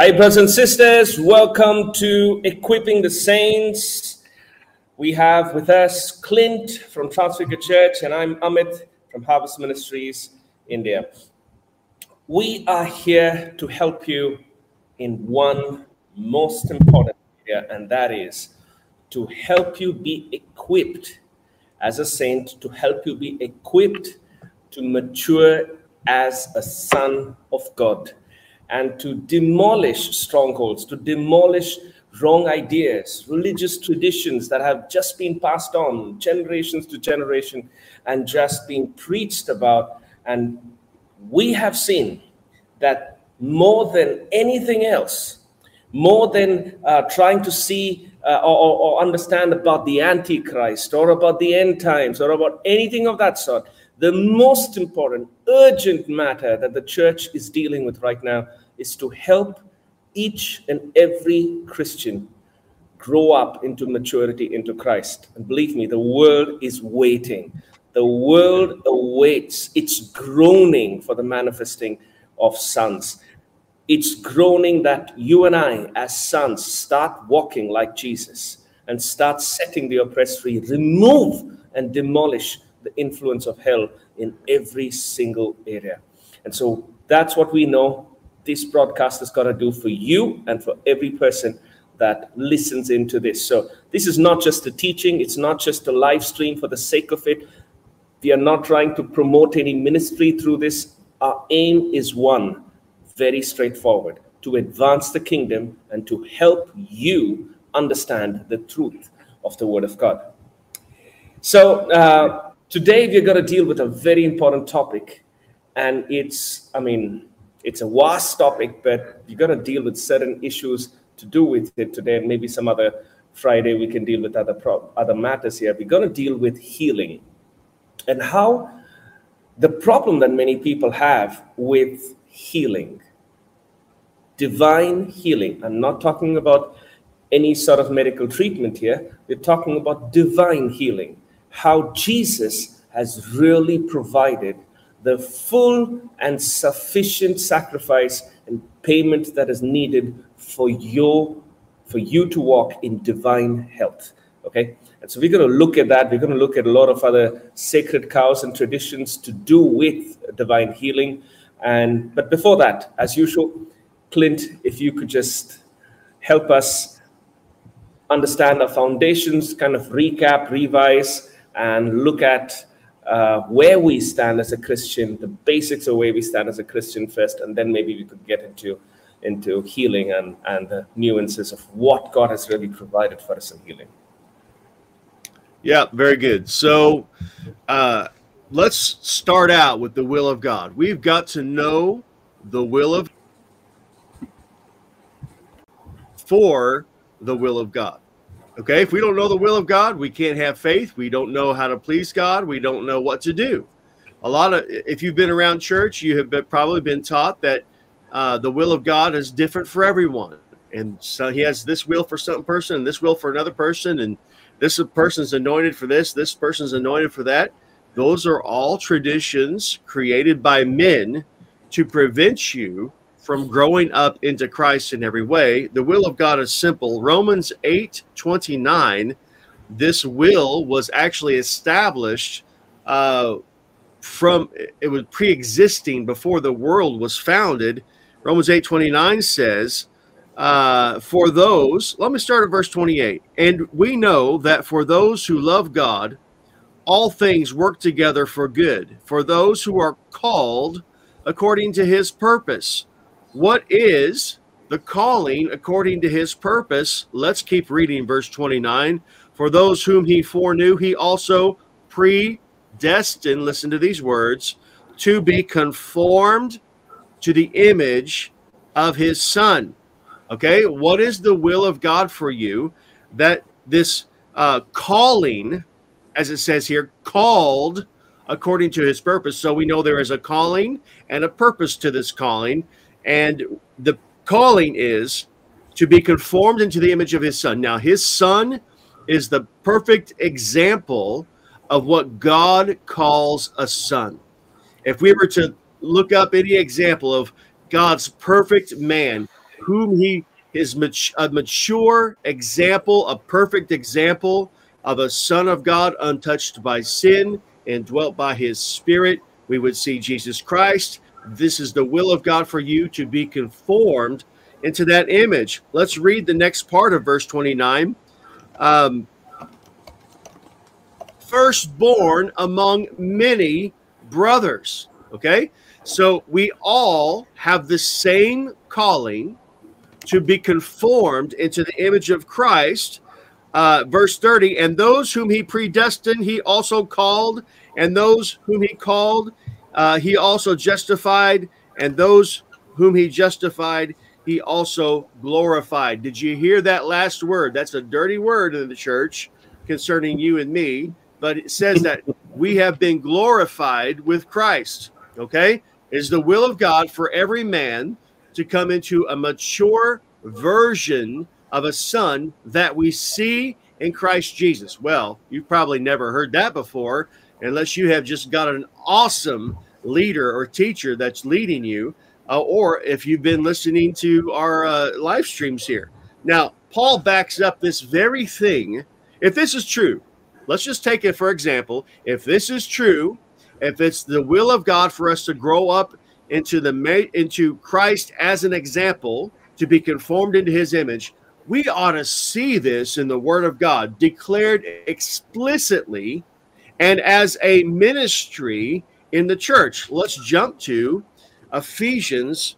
Hi, brothers and sisters. Welcome to Equipping the Saints. We have with us Clint from Transfigure Church, and I'm Amit from Harvest Ministries, India. We are here to help you in one most important area, and that is to help you be equipped as a saint, to help you be equipped to mature as a son of God, and to demolish strongholds, to demolish wrong ideas, religious traditions that have just been passed on generations to generation and just being preached about. And we have seen that more than anything else, more than trying to see or understand about the Antichrist or about the end times or about anything of that sort, the most important, urgent matter that the church is dealing with right now is to help each and every Christian grow up into maturity into Christ. And believe me, the world is waiting. The world awaits. It's groaning for the manifesting of sons. It's groaning that you and I, as sons, start walking like Jesus and start setting the oppressed free, remove and demolish the influence of hell in every single area. And so that's what we know this broadcast has got to do for you and for every person that listens into this. So this is not just a teaching. It's not just a live stream for the sake of it. We are not trying to promote any ministry through this. Our aim is one, very straightforward, to advance the kingdom and to help you understand the truth of the Word of God. So today we're going to deal with a very important topic, and it's a vast topic, but we're going to deal with certain issues to do with it today, and maybe some other Friday we can deal with other matters here. We're going to deal with healing and how the problem that many people have with healing, divine healing. I'm not talking about any sort of medical treatment here. We're talking about divine healing, how Jesus has really provided the full and sufficient sacrifice and payment that is needed for you to walk in divine health. Okay? And so we're going to look at that. We're going to look at a lot of other sacred cows and traditions to do with divine healing. But before that, as usual, Clint, if you could just help us understand our foundations, kind of recap, revise, and look at where we stand as a Christian, the basics of where we stand as a Christian first, and then maybe we could get into healing and the nuances of what God has really provided for us in healing. Yeah, very good. So let's start out with the will of God. We've got to know the will of for the will of God. Okay, if we don't know the will of God, we can't have faith. We don't know how to please God. We don't know what to do. If you've been around church, you have probably been taught that the will of God is different for everyone. And so he has this will for some person and this will for another person. And this person's anointed for this person's anointed for that. Those are all traditions created by men to prevent you from growing up into Christ in every way. The will of God is simple. Romans 8:29, this will was actually established it was pre-existing before the world was founded. Romans 8:29 says, for those, let me start at verse 28. And we know that for those who love God, all things work together for good, for those who are called according to his purpose. What is the calling according to his purpose? Let's keep reading verse 29. For those whom he foreknew, he also predestined, listen to these words, to be conformed to the image of his son. Okay, what is the will of God for you? That this calling, as it says here, called according to his purpose. So we know there is a calling and a purpose to this calling. And the calling is to be conformed into the image of his son. Now, his son is the perfect example of what God calls a son. If we were to look up any example of God's perfect man, whom he is a mature example, a perfect example of a Son of God, untouched by sin and dwelt by his Spirit. We would see Jesus Christ. This is the will of God for you, to be conformed into that image. Let's read the next part of verse 29. Firstborn among many brothers. Okay, so we all have the same calling to be conformed into the image of Christ. Verse 30, and those whom he predestined, he also called, and those whom he called, he also justified, and those whom he justified, he also glorified. Did you hear that last word? That's a dirty word in the church concerning you and me, but it says that we have been glorified with Christ. Okay? It is the will of God for every man to come into a mature version of a son that we see in Christ Jesus. Well, you've probably never heard that before, unless you have just got an awesome leader or teacher that's leading you, or if you've been listening to our live streams here. Now, Paul backs up this very thing. If this is true, let's just take it for example. If this is true, if it's the will of God for us to grow up into Christ as an example, to be conformed into his image, we ought to see this in the Word of God declared explicitly and as a ministry in the church. Let's jump to Ephesians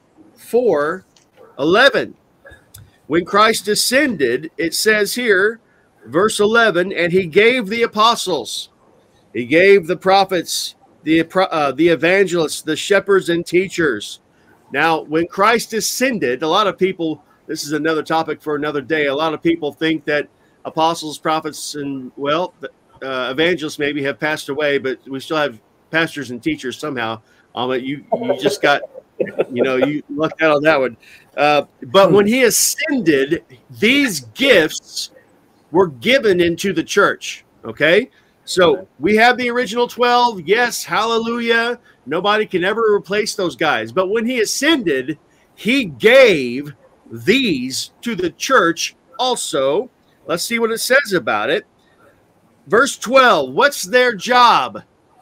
4:11. When Christ ascended, it says here, verse 11, and he gave the apostles, he gave the prophets, the evangelists, the shepherds and teachers. Now, when Christ ascended, a lot of people, this is another topic for another day, a lot of people think that apostles, prophets, and, well, evangelists maybe have passed away, but we still have pastors and teachers somehow. You just got, you lucked out on that one. But when he ascended, these gifts were given into the church, okay? So we have the original 12. Yes, hallelujah. Nobody can ever replace those guys. But when he ascended, he gave these to the church also. Let's see what it says about it. Verse 12, what's their job?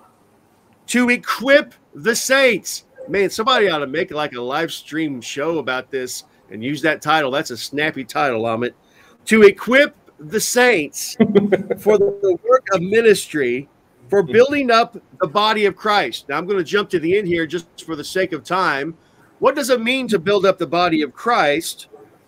To equip the saints. Man, somebody ought to make like a live stream show about this and use that title. That's a snappy title, Amit. To equip the saints for the work of ministry, for building up the body of Christ. Now, I'm going to jump to the end here just for the sake of time. What does it mean to build up the body of Christ?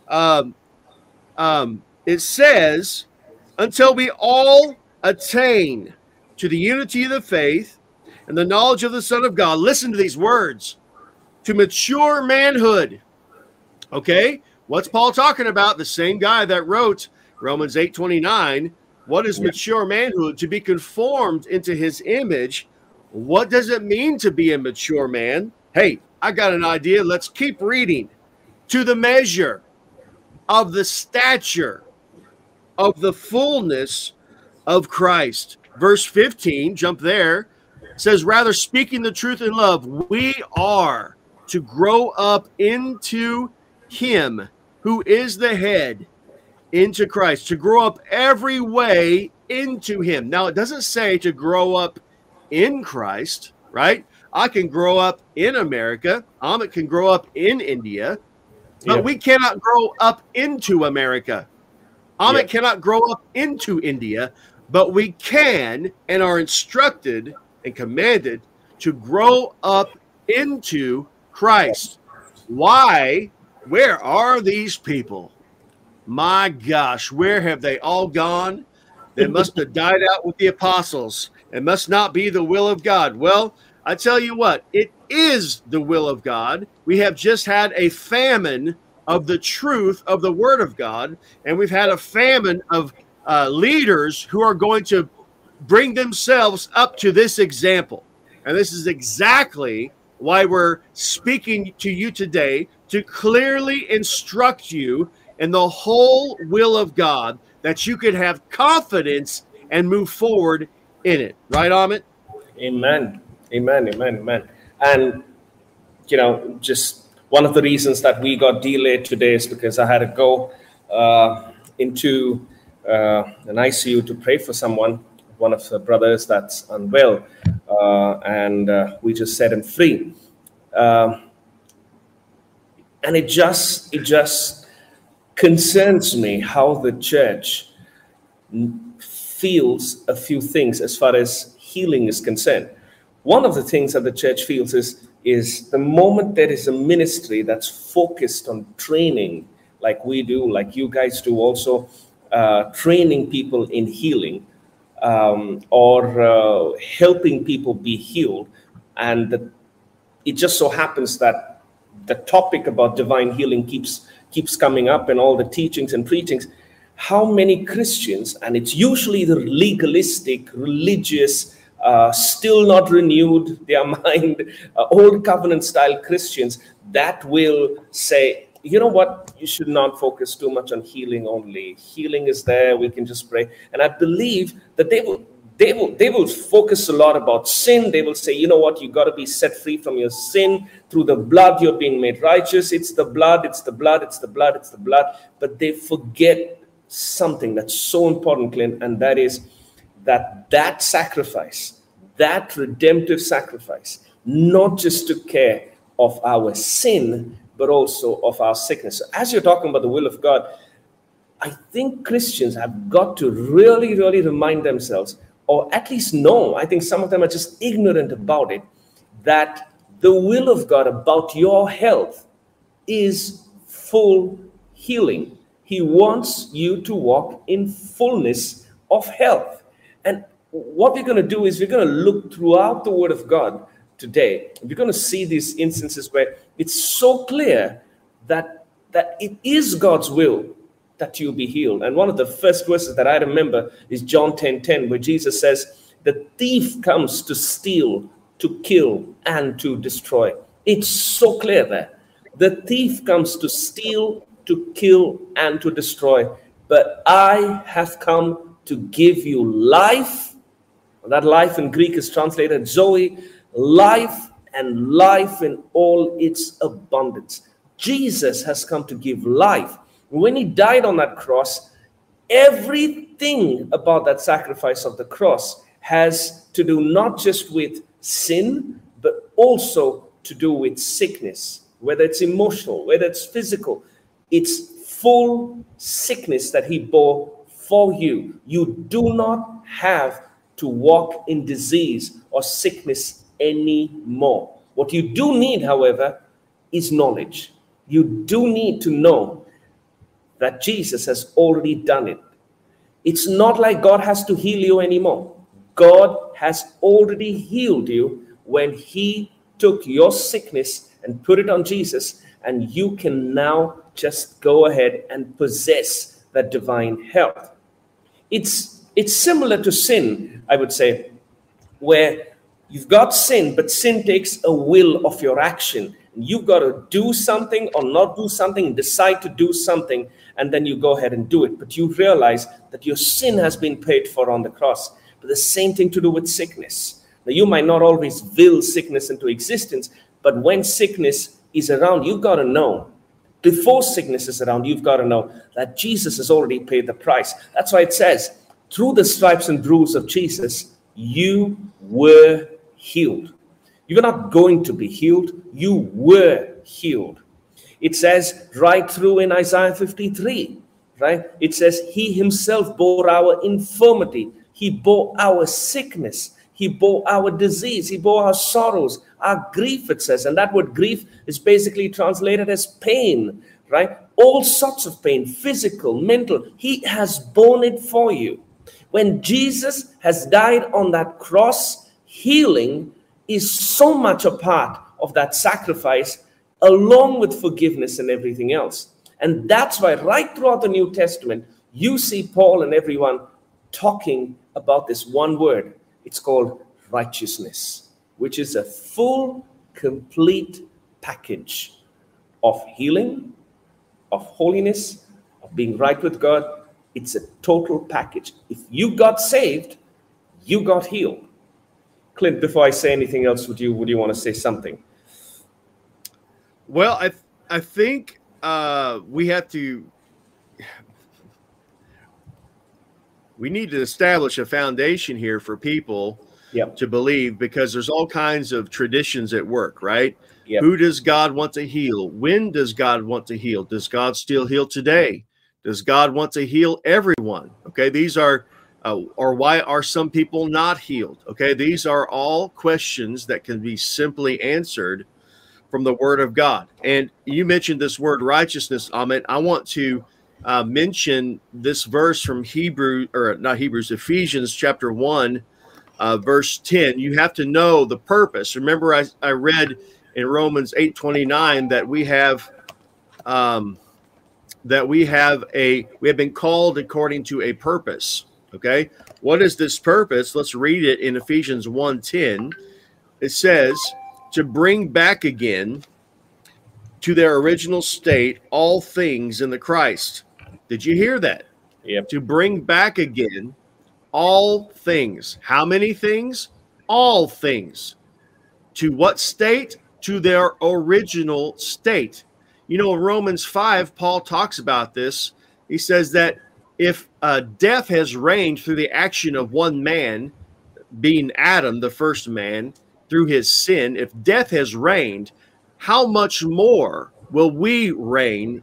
It says, until we all attain to the unity of the faith and the knowledge of the Son of God. Listen to these words. To mature manhood. Okay? What's Paul talking about? The same guy that wrote Romans 8:29. What is mature manhood? To be conformed into his image. What does it mean to be a mature man? Hey, I got an idea. Let's keep reading. To the measure of the stature of the fullness of Christ. Verse 15, jump there, says, rather speaking the truth in love, we are to grow up into him who is the head, into Christ, to grow up every way into him. Now, it doesn't say to grow up in Christ, right? I can grow up in America. Amit can grow up in India, but we cannot grow up into America. Amit cannot grow up into India, but we can and are instructed and commanded to grow up into Christ. Why? Where are these people? My gosh, where have they all gone? They must have died out with the apostles. It must not be the will of God. Well, I tell you what, it is the will of God. We have just had a famine of the truth of the Word of God, and we've had a famine of leaders who are going to bring themselves up to this example. And this is exactly why we're speaking to you today, to clearly instruct you in the whole will of God, that you could have confidence and move forward in it. Right, Amit? Amen. Amen. Amen. Amen. And, just One of the reasons that we got delayed today is because I had to go into an ICU to pray for someone, one of the brothers that's unwell, and we just set him free. And it just concerns me how the church feels a few things as far as healing is concerned. One of the things that the church feels is the moment there is a ministry that's focused on training, like we do, like you guys do also, training people in healing, or helping people be healed. And it just so happens that the topic about divine healing keeps coming up in all the teachings and preachings. How many Christians, and it's usually the legalistic, religious, still not renewed their mind, old covenant style Christians that will say, you know what, you should not focus too much on healing only. Healing is there, we can just pray. And I believe that they will focus a lot about sin. They will say, you know what, you got to be set free from your sin. Through the blood, you're being made righteous. It's the blood, it's the blood, it's the blood, it's the blood. But they forget something that's so important, Clint, and that is that sacrifice, that redemptive sacrifice, not just took care of our sin, but also of our sickness. So as you're talking about the will of God, I think Christians have got to really, really remind themselves, or at least know, I think some of them are just ignorant about it, that the will of God about your health is full healing. He wants you to walk in fullness of health. And what we're going to do is we're going to look throughout the Word of God today. We're going to see these instances where it's so clear that it is God's will that you be healed. And one of the first verses that I remember is John 10:10, where Jesus says, the thief comes to steal, to kill, and to destroy. It's so clear there. The thief comes to steal, to kill, and to destroy. But I have come to give you life. That life in Greek is translated Zoe, life, and life in all its abundance. Jesus has come to give life. When he died on that cross, everything about that sacrifice of the cross has to do not just with sin, but also to do with sickness, whether it's emotional, whether it's physical. It's full sickness that he bore for you. You do not have to walk in disease or sickness anymore. What you do need, however, is knowledge. You do need to know that Jesus has already done it. It's not like God has to heal you anymore. God has already healed you when he took your sickness and put it on Jesus, and you can now just go ahead and possess that divine health. It's similar to sin, I would say, where you've got sin, but sin takes a will of your action. You've got to do something or not do something, decide to do something, and then you go ahead and do it. But you realize that your sin has been paid for on the cross. But the same thing to do with sickness. Now, you might not always will sickness into existence, but when sickness is around, you've got to know. Before sickness is around, you've got to know that Jesus has already paid the price. That's why it says, through the stripes and bruise of Jesus, you were healed. You're not going to be healed. You were healed. It says right through in Isaiah 53, right? It says he himself bore our infirmity. He bore our sickness. He bore our disease. He bore our sorrows, our grief, it says. And that word grief is basically translated as pain, right? All sorts of pain, physical, mental. He has borne it for you. When Jesus has died on that cross, healing is so much a part of that sacrifice, along with forgiveness and everything else. And that's why right throughout the New Testament, you see Paul and everyone talking about this one word. It's called righteousness, which is a full, complete package of healing, of holiness, of being right with God. It's a total package. If you got saved, you got healed. Clint, before I say anything else, would you want to say something? Well, I think we need to establish a foundation here for people to believe, because there's all kinds of traditions at work, right? Who does God want to heal? When does God want to heal? Does God still heal today? Does God want to heal everyone? Okay, these are, or why are some people not healed? Okay, these are all questions that can be simply answered from the Word of God. And you mentioned this word righteousness, Amit. I want to mention this verse from Ephesians chapter 1, verse 10. You have to know the purpose. Remember, I read in Romans 8:29 that we have been called according to a purpose. Okay, what is this purpose? Let's read it in Ephesians 1:10. It says, to bring back again to their original state all things in the Christ. Did you hear that? Yep. To bring back again all things. How many things? All things. To what state? To their original state. You know, in Romans 5, Paul talks about this. He says that if death has reigned through the action of one man, being Adam, the first man, through his sin, if death has reigned, how much more will we reign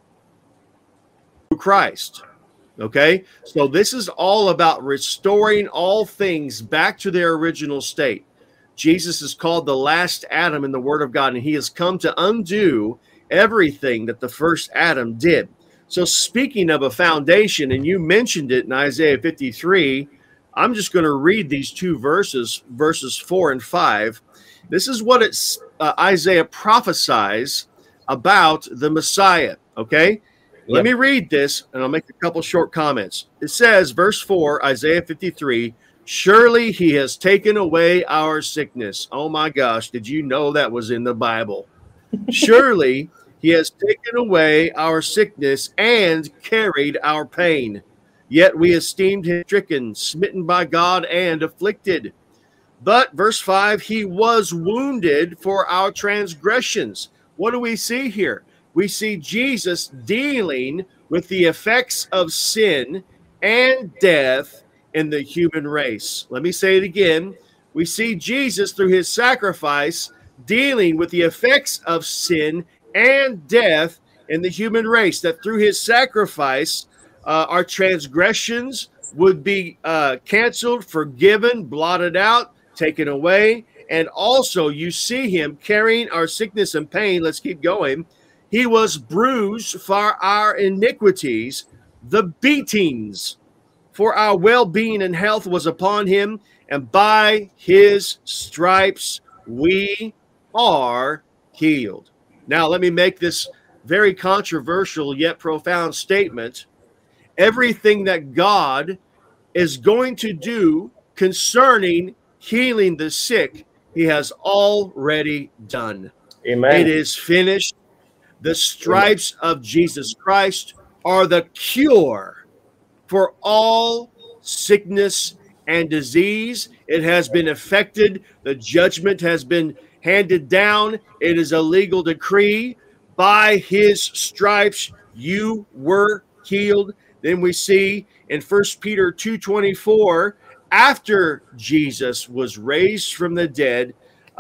in Christ? Okay, so this is all about restoring all things back to their original state. Jesus is called the last Adam in the Word of God, and he has come to undo everything that the first Adam did. So speaking of a foundation, and you mentioned it in Isaiah 53, I'm just going to read these two verses 4 and 5. This is what Isaiah prophesies about the Messiah, okay? Let me read this, and I'll make a couple short comments. It says, verse 4, Isaiah 53, surely he has taken away our sickness. Oh my gosh, did you know that was in the Bible? Surely he has taken away our sickness and carried our pain. Yet we esteemed him stricken, smitten by God, and afflicted. But, verse 5, he was wounded for our transgressions. What do we see here? We see Jesus dealing with the effects of sin and death in the human race. Let me say it again. We see Jesus, through his sacrifice, dealing with the effects of sin and death in the human race. That through his sacrifice, our transgressions would be canceled, forgiven, blotted out, taken away. And also you see him carrying our sickness and pain. Let's keep going. He was bruised for our iniquities. The beatings for our well-being and health was upon him. And by his stripes we are healed. Now let me make this very controversial yet profound statement. Everything that God is going to do concerning healing the sick, he has already done. Amen. It is finished. The stripes of Jesus Christ are the cure for all sickness and disease. It has been effected. The judgment has been handed down. It is a legal decree. By his stripes you were healed. Then we see in 1 Peter 2:24, after Jesus was raised from the dead,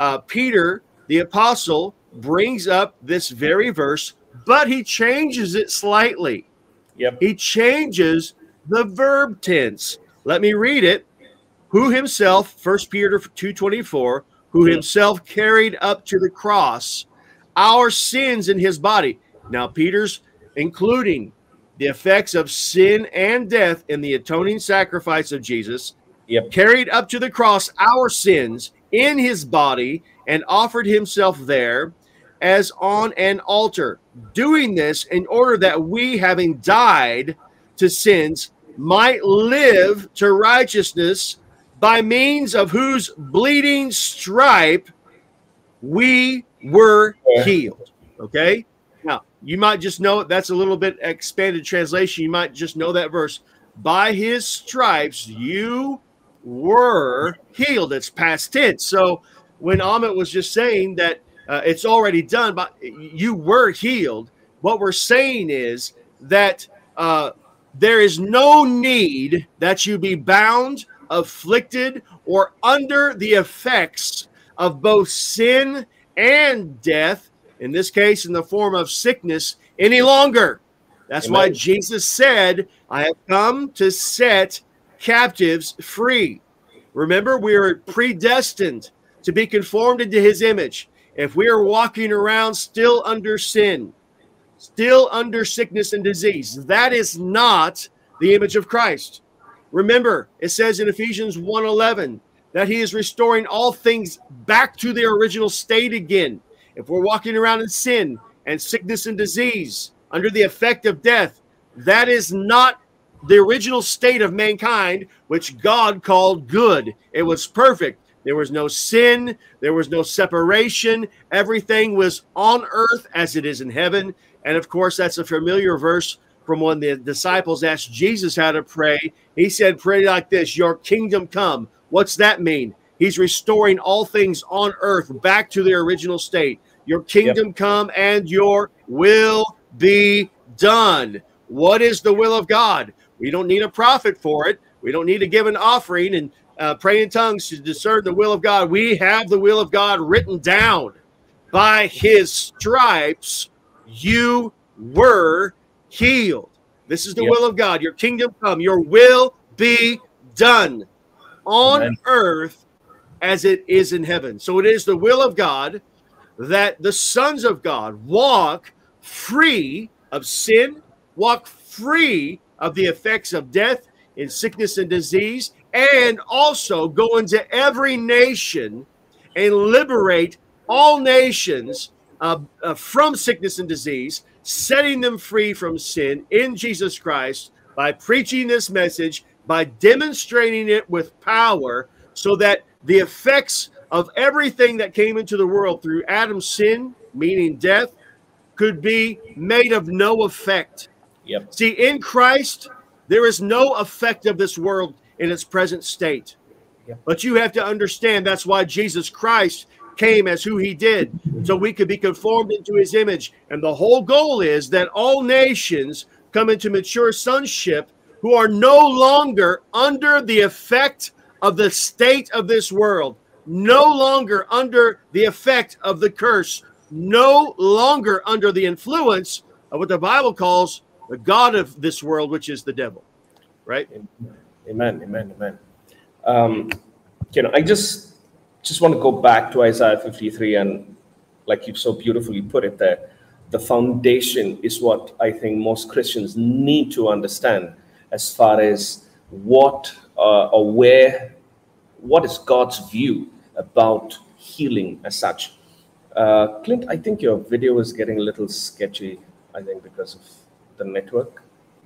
Peter, the apostle, brings up this very verse, but he changes it slightly. He changes the verb tense. Let me read it. Who himself, 1 Peter 2:24, who himself carried up to the cross our sins in his body. Now, Peter's including the effects of sin and death in the atoning sacrifice of Jesus, carried up to the cross our sins in his body and offered himself there as on an altar, doing this in order that we, having died to sins, might live to righteousness, by means of whose bleeding stripe we were healed. Okay? Now, you might just know it. That's a little bit expanded translation. You might just know that verse. By his stripes you were healed. It's past tense. So when Amit was just saying that It's already done, but you were healed. What we're saying is that there is no need that you be bound, afflicted, or under the effects of both sin and death, in this case in the form of sickness, any longer. That's Amen. why Jesus said, I have come to set captives free. Remember, we are predestined to be conformed into his image. If we are walking around still under sin, still under sickness and disease, that is not the image of Christ. Remember, it says in Ephesians 1:11 that he is restoring all things back to their original state again. If we're walking around in sin and sickness and disease under the effect of death, that is not the original state of mankind, which God called good. It was perfect. There was no sin. There was no separation. Everything was on earth as it is in heaven. And of course, that's a familiar verse from when the disciples asked Jesus how to pray. He said, pray like this, your kingdom come. What's that mean? He's restoring all things on earth back to their original state. Your kingdom come and your will be done. What is the will of God? We don't need a prophet for it. We don't need to give an offering and pray in tongues to discern the will of God. We have the will of God written down. By his stripes, you were healed. This is the will of God. Your kingdom come. Your will be done on earth as it is in heaven. So it is the will of God that the sons of God walk free of sin, walk free of the effects of death and sickness and disease, and also go into every nation and liberate all nations from sickness and disease, setting them free from sin in Jesus Christ by preaching this message, by demonstrating it with power, so that the effects of everything that came into the world through Adam's sin, meaning death, could be made of no effect. Yep. See, in Christ, there is no effect of this world in its present state. Yep. But you have to understand that's why Jesus Christ came as who he did, so we could be conformed into his image. And the whole goal is that all nations come into mature sonship who are no longer under the effect of the state of this world, no longer under the effect of the curse, no longer under the influence of what the Bible calls the God of this world, which is the devil. Right? Amen. Amen. Amen. I just want to go back to Isaiah 53, and like you so beautifully put it there, the foundation is what I think most Christians need to understand as far as what is God's view about healing as such. Clint, I think your video is getting a little sketchy, I think, because of the network.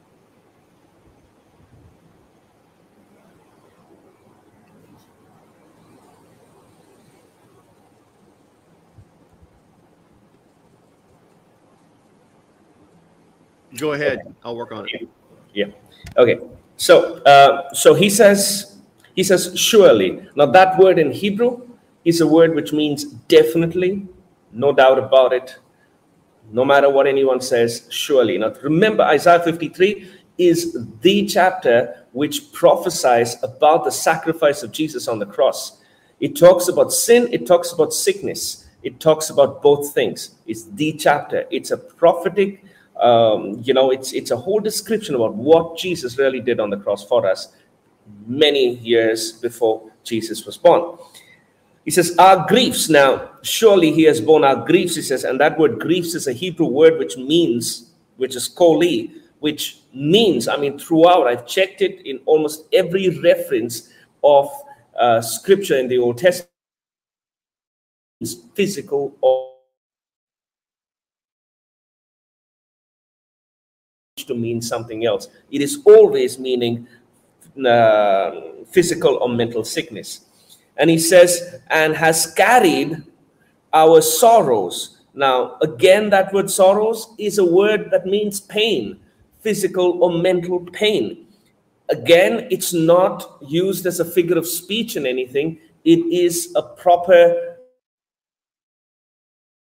Go ahead. I'll work on it. Yeah. Okay. So he says surely. Now that word in Hebrew is a word which means definitely, no doubt about it, no matter what anyone says, surely. Now remember, Isaiah 53 is the chapter which prophesies about the sacrifice of Jesus on the cross. It talks about sin, it talks about sickness, it talks about both things. It's the chapter. It's a prophetic, it's a whole description about what Jesus really did on the cross for us many years before Jesus was born. He says, our griefs. Now, surely he has borne our griefs, he says, and that word griefs is a Hebrew word which is koli, which means, throughout, I've checked it in almost every reference of scripture in the Old Testament, is physical or to mean something else. It is always meaning physical or mental sickness. And he says, and has carried our sorrows. Now, again, that word sorrows is a word that means pain, physical or mental pain. Again, it's not used as a figure of speech in anything. It is a proper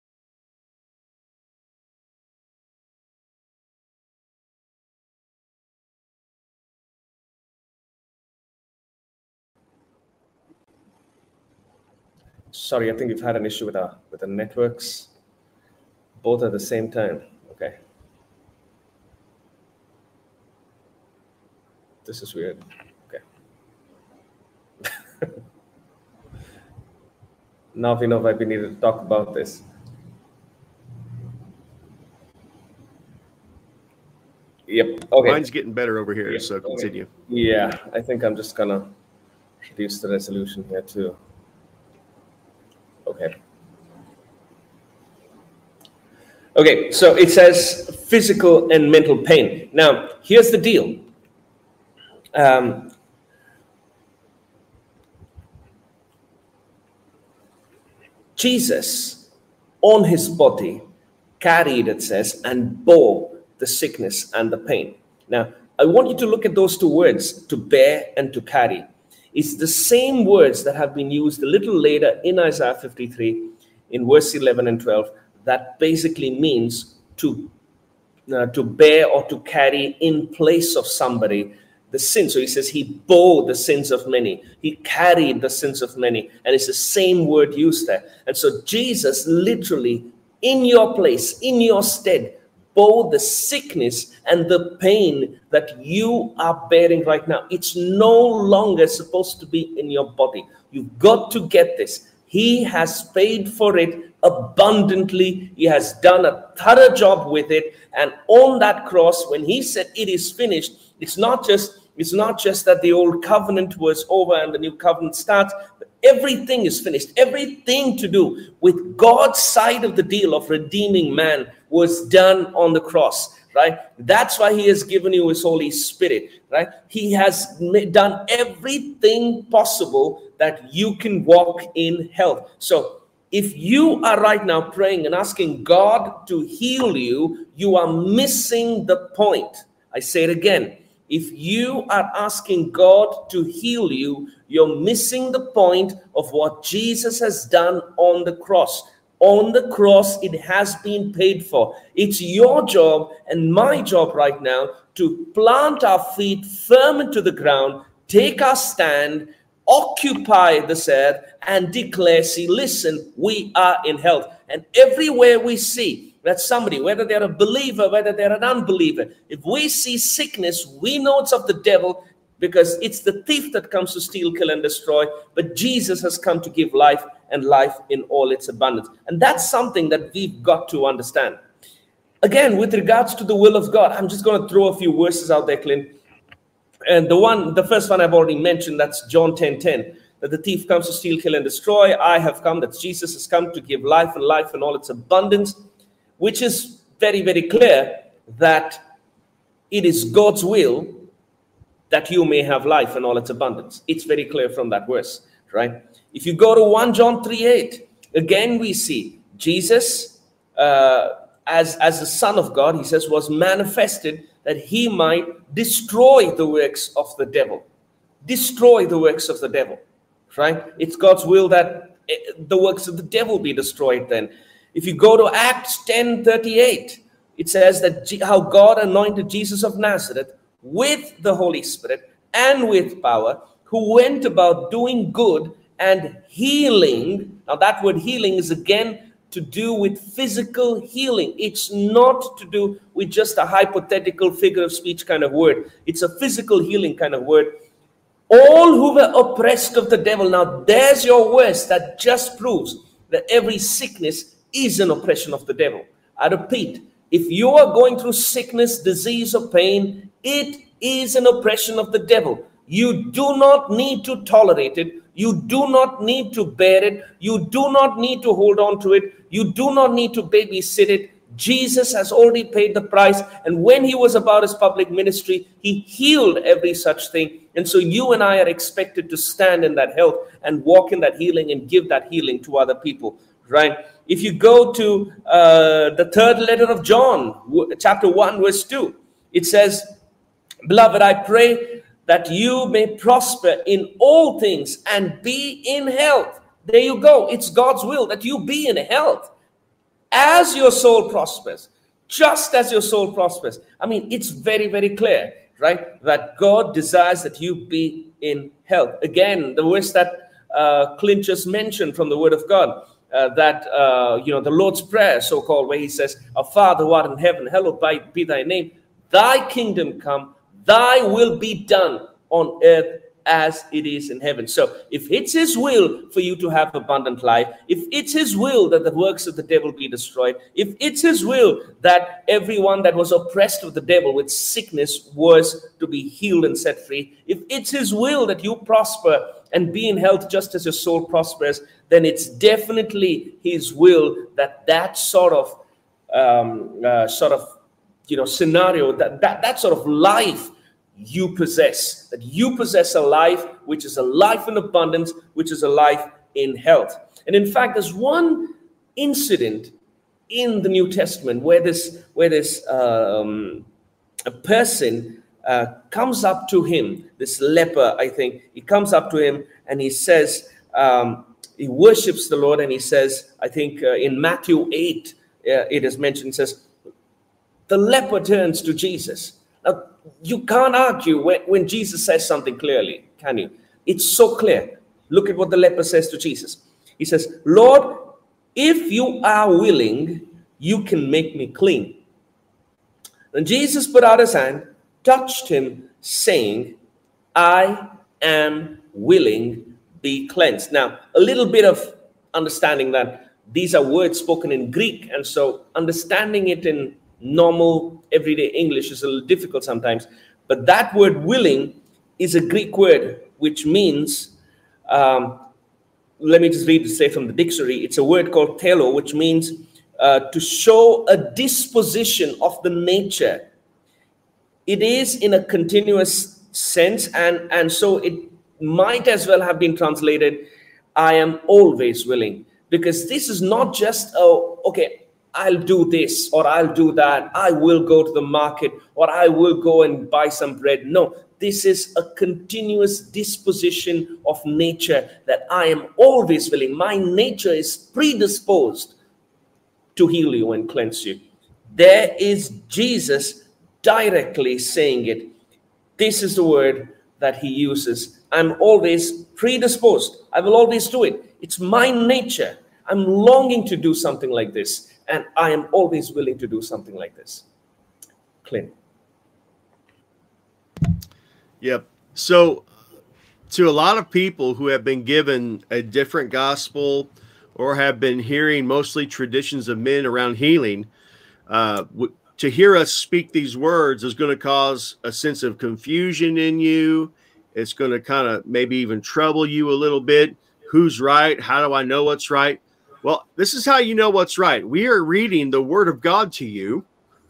Sorry, I think we've had an issue with the networks. Both at the same time. Okay. This is weird. Okay. Now we know why we needed to talk about this. Yep. Okay. Mine's getting better over here, so continue. Yeah, I think I'm just gonna reduce the resolution here too. Okay. Okay, so it says physical and mental pain. Now, here's the deal. Jesus, on his body, carried, it says, and bore the sickness and the pain. Now, I want you to look at those two words, to bear and to carry. It's the same words that have been used a little later in Isaiah 53, in verse 11 and 12, that basically means to bear or to carry in place of somebody the sin. So he says he bore the sins of many. He carried the sins of many. And it's the same word used there. And so Jesus literally, in your place, in your stead, bore the sickness and the pain that you are bearing right now. It's no longer supposed to be in your body. You've got to get this. He has paid for it abundantly. He has done a thorough job with it. And on that cross, when he said it is finished, it's not just that the old covenant was over and the new covenant starts. But everything is finished. Everything to do with God's side of the deal of redeeming man was done on the cross, right? That's why he has given you his Holy Spirit, right? He has done everything possible that you can walk in health. So if you are right now praying and asking God to heal you, you are missing the point. I say it again. If you are asking God to heal you, you're missing the point of what Jesus has done on the cross. On the cross, it has been paid for. It's your job and my job right now to plant our feet firm into the ground, take our stand, occupy this earth, and declare, see, listen, we are in health. And everywhere we see that somebody, whether they're a believer, whether they're an unbeliever, if we see sickness, we know it's of the devil, because it's the thief that comes to steal, kill, and destroy. But Jesus has come to give life, and life in all its abundance. And that's something that we've got to understand. Again, with regards to the will of God, I'm just going to throw a few verses out there, Clint. And the first one I've already mentioned, that's John 10:10, that the thief comes to steal, kill, and destroy. I have come, that Jesus has come to give life, and life in all its abundance, which is very, very clear that it is God's will that you may have life in all its abundance. It's very clear from that verse, right? If you go to 1 John 3:8, again we see Jesus, as the Son of God, he says, was manifested that he might destroy the works of the devil. Destroy the works of the devil, right? It's God's will that the works of the devil be destroyed then. If you go to Acts 10:38, it says that how God anointed Jesus of Nazareth with the Holy Spirit and with power, who went about doing good and healing. Now that word healing is again to do with physical healing. It's not to do with just a hypothetical figure of speech kind of word. It's a physical healing kind of word. All who were oppressed of the devil. Now there's your verse that just proves that every sickness is an oppression of the devil. I repeat, if you are going through sickness, disease, or pain, it is an oppression of the devil. You do not need to tolerate it. You do not need to bear it. You do not need to hold on to it. You do not need to babysit it. Jesus has already paid the price. And when he was about his public ministry, he healed every such thing. And so you and I are expected to stand in that health and walk in that healing and give that healing to other people, right? If you go to the third letter of John, chapter 1, verse 2, it says, beloved, I pray that you may prosper in all things and be in health. There you go. It's God's will that you be in health as your soul prospers, just as your soul prospers. I mean, it's very, very clear, right? That God desires that you be in health. Again, the verse that Clint just mentioned from the Word of God. The Lord's Prayer, so-called, where he says, "Our Father who art in heaven, hallowed be thy name. Thy kingdom come, thy will be done on earth as it is in heaven." So if it's his will for you to have abundant life, if it's his will that the works of the devil be destroyed, if it's his will that everyone that was oppressed of the devil with sickness was to be healed and set free, if it's his will that you prosper and be in health just as your soul prospers, then it's definitely his will that sort of scenario, that sort of life you possess, that you possess a life which is a life in abundance, which is a life in health. And in fact, there's one incident in the New Testament where a person comes up to him, this leper, I think. He comes up to him and he says, he worships the Lord, and he says, I think in Matthew 8, it is mentioned, it says, the leper turns to Jesus. Now, you can't argue when Jesus says something clearly, can you? It's so clear. Look at what the leper says to Jesus. He says, "Lord, if you are willing, you can make me clean." And Jesus put out his hand, touched him, saying, "I am willing, be cleansed." Now, a little bit of understanding that these are words spoken in Greek, and so understanding it in normal everyday English is a little difficult sometimes. But that word "willing" is a Greek word which means, let me just read it straight from the dictionary. It's a word called telo, which means to show a disposition of the nature. It is in a continuous sense, and so it might as well have been translated, "I am always willing," because this is not just, oh, okay, I'll do this or I'll do that. I will go to the market or I will go and buy some bread. No, this is a continuous disposition of nature that I am always willing. My nature is predisposed to heal you and cleanse you. There is Jesus directly saying it. This is the word that he uses. I'm always predisposed. I will always do it. It's my nature. I'm longing to do something like this. And I am always willing to do something like this. Clint. Yep. So to a lot of people who have been given a different gospel or have been hearing mostly traditions of men around healing, to hear us speak these words is going to cause a sense of confusion in you. It's going to kind of maybe even trouble you a little bit. Who's right? How do I know what's right? Well, this is how you know what's right. We are reading the Word of God to you.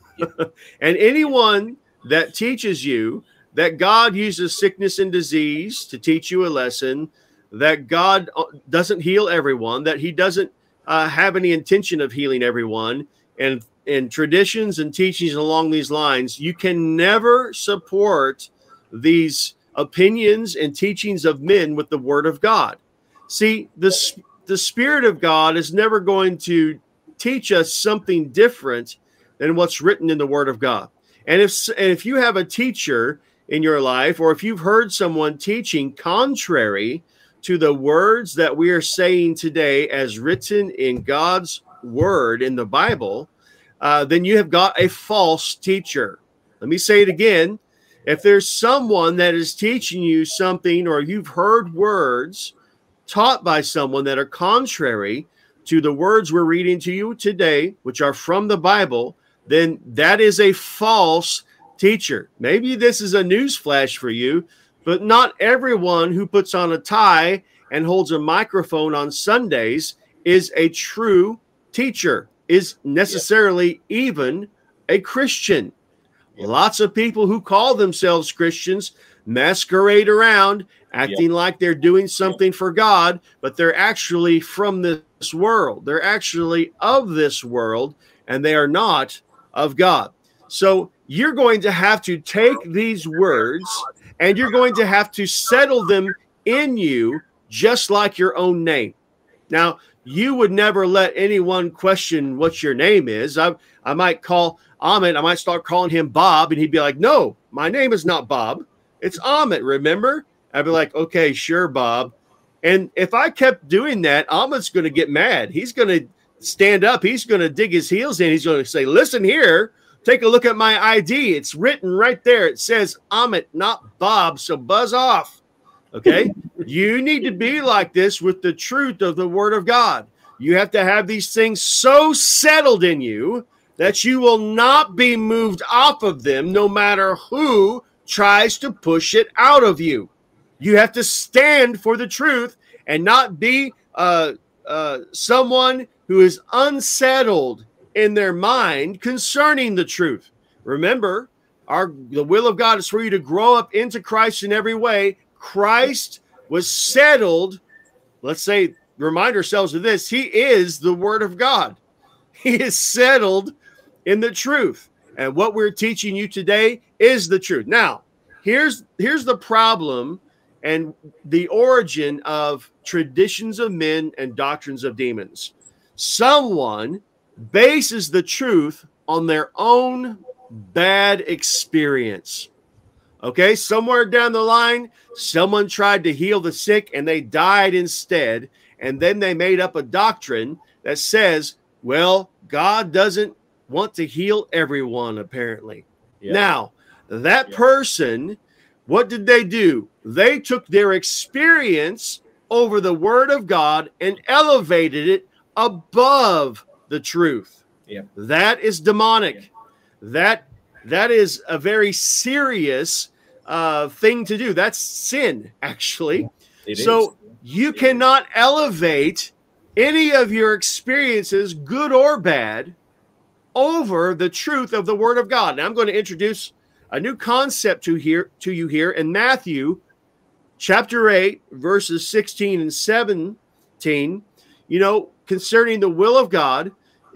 And anyone that teaches you that God uses sickness and disease to teach you a lesson, that God doesn't heal everyone, that he doesn't have any intention of healing everyone, and traditions and teachings along these lines, you can never support these opinions and teachings of men with the Word of God. See, the Spirit of God is never going to teach us something different than what's written in the Word of God. And if you have a teacher in your life, or if you've heard someone teaching contrary to the words that we are saying today as written in God's Word in the Bible, then you have got a false teacher. Let me say it again. If there's someone that is teaching you something, or you've heard words taught by someone that are contrary to the words we're reading to you today, which are from the Bible, then that is a false teacher. Maybe this is a news flash for you, but not everyone who puts on a tie and holds a microphone on Sundays is a true teacher, is necessarily even a Christian. Lots of people who call themselves Christians masquerade around acting like they're doing something for God, but they're actually from this world. They're actually of this world, and they are not of God. So you're going to have to take these words and you're going to have to settle them in you, just like your own name. Now, you would never let anyone question what your name is. I might call Amit, I might start calling him Bob, and he'd be like, "No, my name is not Bob. It's Amit, remember?" I'd be like, "Okay, sure, Bob." And if I kept doing that, Ahmed's going to get mad. He's going to stand up. He's going to dig his heels in. He's going to say, listen here, take a look at my ID. It's written right there. It says Ahmed, not Bob. So buzz off. Okay. You need to be like this with the truth of the word of God. You have to have these things so settled in you that you will not be moved off of them, no matter who tries to push it out of you. You have to stand for the truth and not be someone who is unsettled in their mind concerning the truth. Remember, the will of God is for you to grow up into Christ in every way. Christ was settled. Let's say, remind ourselves of this. He is the word of God. He is settled in the truth. And what we're teaching you today is the truth. Now, here's the problem and the origin of traditions of men and doctrines of demons. Someone bases the truth on their own bad experience. Okay, somewhere down the line, someone tried to heal the sick and they died instead. And then they made up a doctrine that says, well, God doesn't want to heal everyone, apparently. Yeah. Now, that person, what did they do? They took their experience over the word of God and elevated it above the truth. Yeah. That is demonic. Yeah. That is a very serious thing to do. That's sin, actually. So you cannot elevate any of your experiences, good or bad, over the truth of the word of God. Now I'm going to introduce a new concept to you here in Matthew chapter 8, verses 16 and 17, concerning the will of God.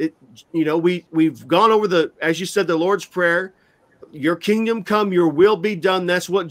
We've gone over as you said, the Lord's Prayer, your kingdom come, your will be done. That's what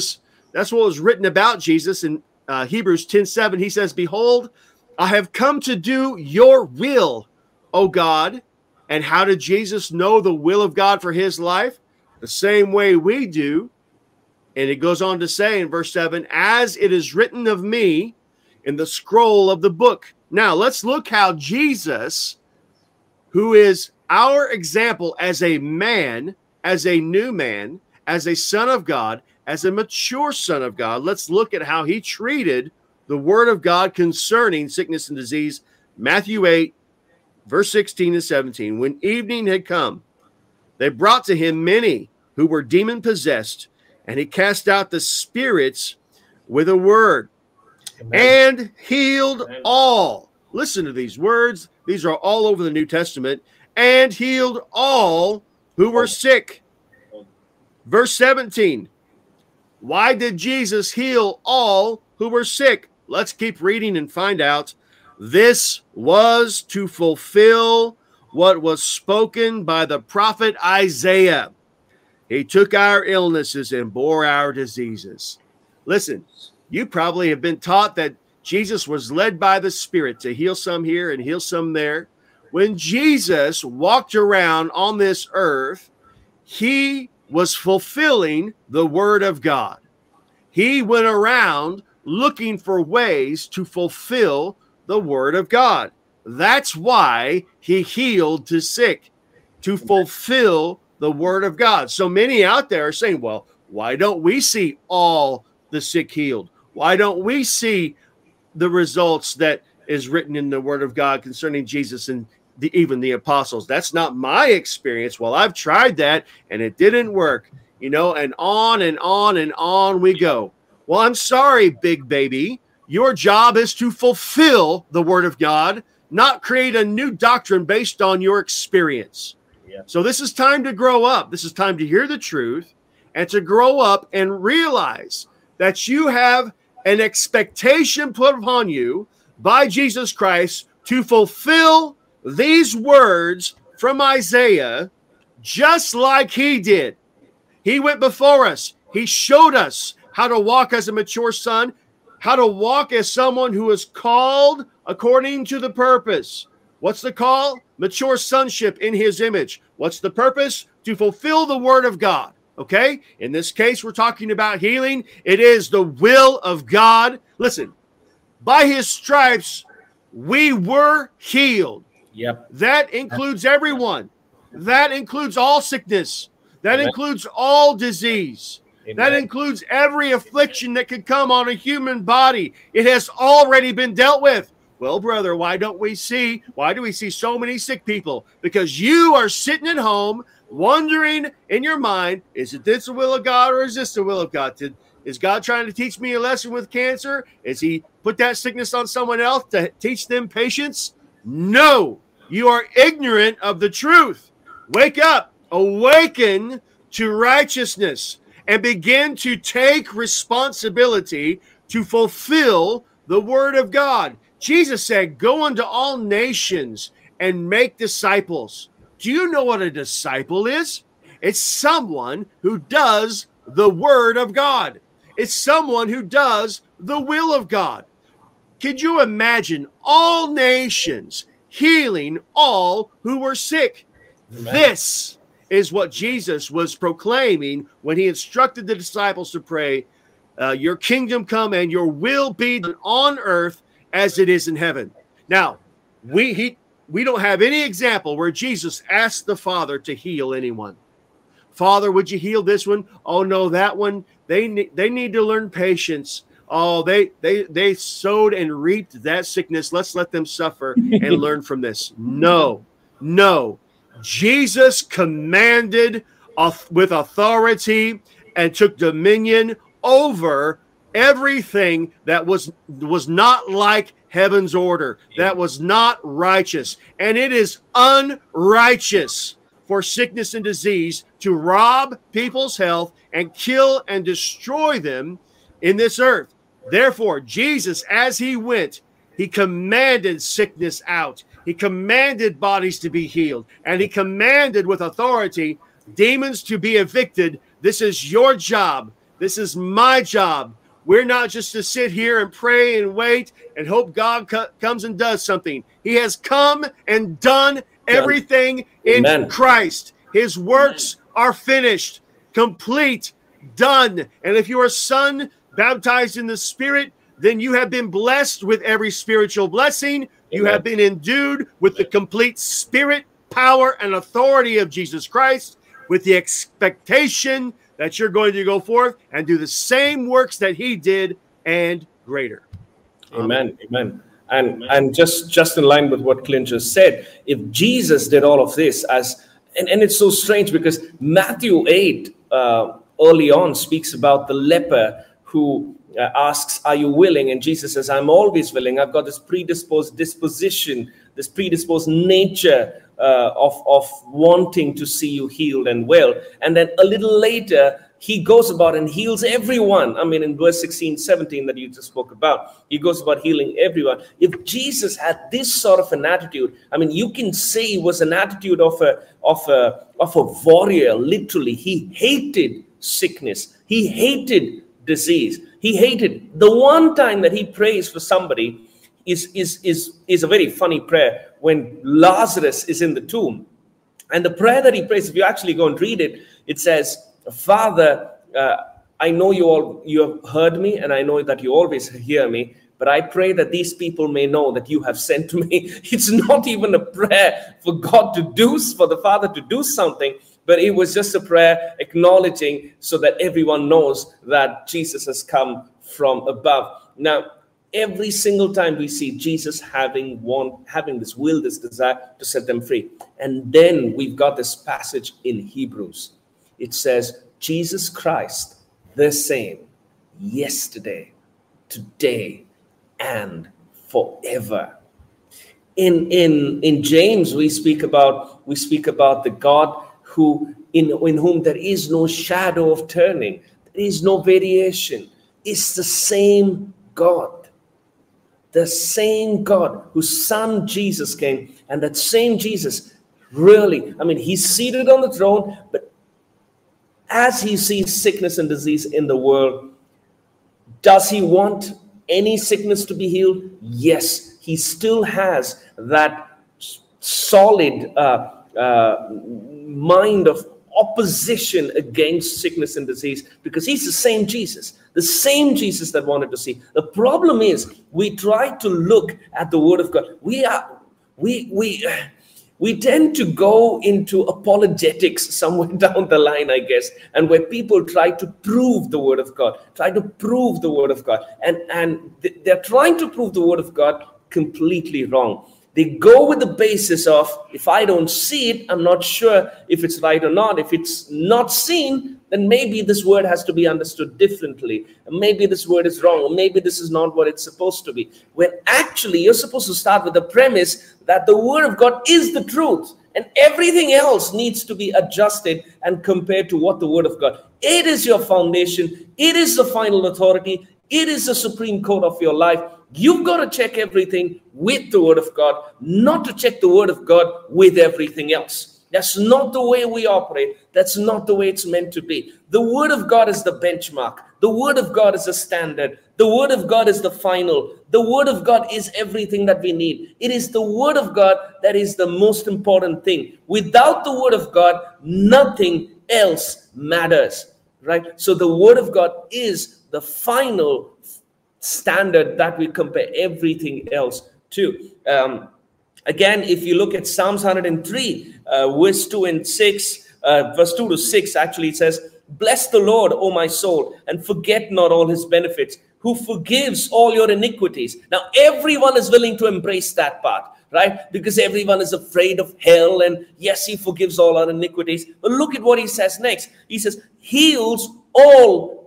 was written about Jesus in Hebrews 10:7. He says, behold, I have come to do your will, O God. And how did Jesus know the will of God for his life? The same way we do. And it goes on to say in verse 7, as it is written of me in the scroll of the book. Now, let's look how Jesus, who is our example as a man, as a new man, as a son of God, as a mature son of God, let's look at how he treated the word of God concerning sickness and disease. Matthew 8, verse 16 and 17. When evening had come, they brought to him many who were demon-possessed, and he cast out the spirits with a word. Amen. And healed all. Listen to these words. These are all over the New Testament. And healed all who were sick. Verse 17. Why did Jesus heal all who were sick? Let's keep reading and find out. This was to fulfill what was spoken by the prophet Isaiah. He took our illnesses and bore our diseases. Listen, you probably have been taught that Jesus was led by the Spirit to heal some here and heal some there. When Jesus walked around on this earth, he was fulfilling the word of God. He went around looking for ways to fulfill the word of God. That's why he healed the sick, to fulfill the word of God. So many out there are saying, well, why don't we see all the sick healed? Why don't we see the results that is written in the word of God concerning Jesus and even the apostles? That's not my experience. Well, I've tried that and it didn't work, and on and on and on we go. Well, I'm sorry, big baby. Your job is to fulfill the word of God, not create a new doctrine based on your experience. Yeah. So this is time to grow up. This is time to hear the truth and to grow up and realize that you have an expectation put upon you by Jesus Christ to fulfill these words from Isaiah, just like he did. He went before us. He showed us how to walk as a mature son, how to walk as someone who is called according to the purpose. What's the call? Mature sonship in his image. What's the purpose? To fulfill the word of God. Okay? In this case, we're talking about healing. It is the will of God. Listen, By his stripes, we were healed. Yep. That includes everyone. That includes all sickness. That Amen. includes all disease. Amen. That includes every affliction that could come on a human body. It has already been dealt with. Well, brother, why do we see so many sick people? Because you are sitting at home wondering in your mind, is it this the will of God or is this the will of God? Is God trying to teach me a lesson with cancer? Is he put that sickness on someone else to teach them patience? No, you are ignorant of the truth. Wake up, awaken to righteousness, and begin to take responsibility to fulfill the word of God. Jesus said, go unto all nations and make disciples. Do you know what a disciple is? It's someone who does the word of God. It's someone who does the will of God. Could you imagine all nations healing all who were sick? Amen. This is what Jesus was proclaiming when he instructed the disciples to pray, your kingdom come and your will be done on earth as it is in heaven. Now, we don't have any example where Jesus asked the Father to heal anyone. Father, would you heal this one? Oh, no, that one. They need to learn patience. Oh, they sowed and reaped that sickness. Let's let them suffer and learn from this. No. Jesus commanded with authority and took dominion over everything that was not like heaven's order, that was not righteous. And it is unrighteous for sickness and disease to rob people's health and kill and destroy them in this earth. Therefore, Jesus, as he went, he commanded sickness out. He commanded bodies to be healed. And he commanded with authority demons to be evicted. This is your job. This is my job. We're not just to sit here and pray and wait and hope God comes and does something. He has come and done everything in Amen. Christ. His works are finished, complete, done. And if you are a son baptized in the Spirit, then you have been blessed with every spiritual blessing. You Amen. Have been endued with the complete spirit, power, and authority of Jesus Christ, with the expectation that you're going to go forth and do the same works that he did and greater. Amen. Amen. And just in line with what Clint just said, if Jesus did all of this and it's so strange because Matthew 8 early on speaks about the leper who asks, are you willing? And Jesus says, I'm always willing. I've got this predisposed disposition, this predisposed nature of wanting to see you healed and well. And then a little later, he goes about and heals everyone. I mean, in verse 16, 17 that you just spoke about, he goes about healing everyone. If Jesus had this sort of an attitude, I mean, you can say it was an attitude of a warrior. Literally, he hated sickness. He hated disease. He hated. The one time that he prays for somebody is a very funny prayer when Lazarus is in the tomb. And the prayer that he prays, if you actually go and read it, it says, Father, I know you have heard me, and I know that you always hear me, but I pray that these people may know that you have sent to me. It's not even a prayer for the Father to do something, but it was just a prayer acknowledging so that everyone knows that Jesus has come from above. Now, every single time we see Jesus having this will, this desire to set them free. And then we've got this passage in Hebrews. It says, Jesus Christ, the same, yesterday, today, and forever. In James, we speak about the God who in whom there is no shadow of turning, there is no variation. It's the same God. The same God whose son Jesus came, and that same Jesus really, I mean, he's seated on the throne, but as he sees sickness and disease in the world, does he want any sickness to be healed? Yes, he still has that solid mind of opposition against sickness and disease, because he's the same Jesus that wanted to see. The problem is we try to look at the word of God. We tend to go into apologetics somewhere down the line, I guess, and where people try to prove the word of God, and they're trying to prove the word of God completely wrong. They go with the basis of, if I don't see it, I'm not sure if it's right or not. If it's not seen, then maybe this word has to be understood differently. Maybe this word is wrong, or maybe this is not what it's supposed to be. When actually you're supposed to start with the premise that the word of God is the truth, and everything else needs to be adjusted and compared to what the word of God. It is your foundation. It is the final authority. It is the supreme court of your life. You've got to check everything with the word of God, not to check the word of God with everything else. That's not the way we operate. That's not the way it's meant to be. The word of God is the benchmark. The word of God is the standard. The word of God is the final. The word of God is everything that we need. It is the word of God that is the most important thing. Without the word of God, nothing else matters, right? So the word of God is the final standard that we compare everything else to. Again, if you look at Psalms 103, verse 2 and 6, verse 2 to 6, actually it says, "Bless the Lord, O my soul, and forget not all his benefits, who forgives all your iniquities." Now, everyone is willing to embrace that part, right? Because everyone is afraid of hell, and yes, he forgives all our iniquities. But look at what he says next. He says, "Heals all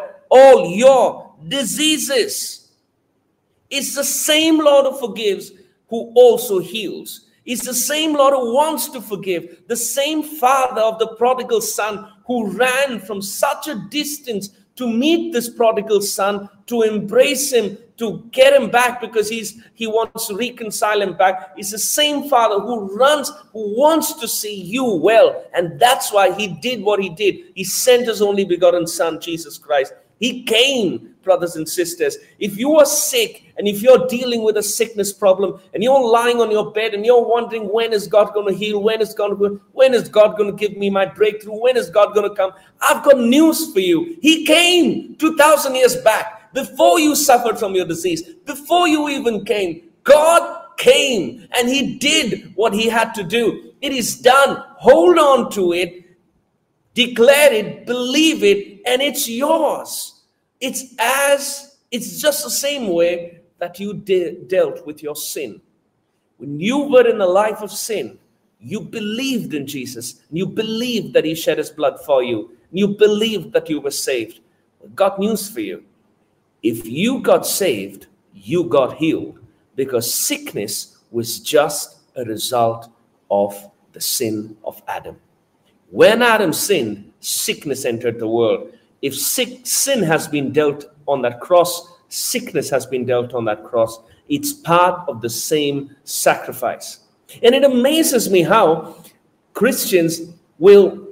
your diseases." It's the same Lord who forgives who also heals. It's the same Lord who wants to forgive. The same Father of the prodigal son who ran from such a distance to meet this prodigal son, to embrace him, to get him back because he wants to reconcile him back. It's the same Father who wants to see you well. And that's why he did what he did. He sent his only begotten Son, Jesus Christ. He came, brothers and sisters. If you are sick and if you're dealing with a sickness problem and you're lying on your bed and you're wondering, when is God going to heal? When is God going to give me my breakthrough? When is God going to come? I've got news for you. He came 2,000 years back, before you suffered from your disease, before you even came. God came and he did what he had to do. It is done. Hold on to it. Declare it, believe it, and it's yours. It's just the same way that you dealt with your sin. When you were in a life of sin, you believed in Jesus. You believed that he shed his blood for you. You believed that you were saved. I've got news for you. If you got saved, you got healed, because sickness was just a result of the sin of Adam. When Adam sinned, sickness entered the world. If sin has been dealt on that cross, sickness has been dealt on that cross. It's part of the same sacrifice. And it amazes me how Christians will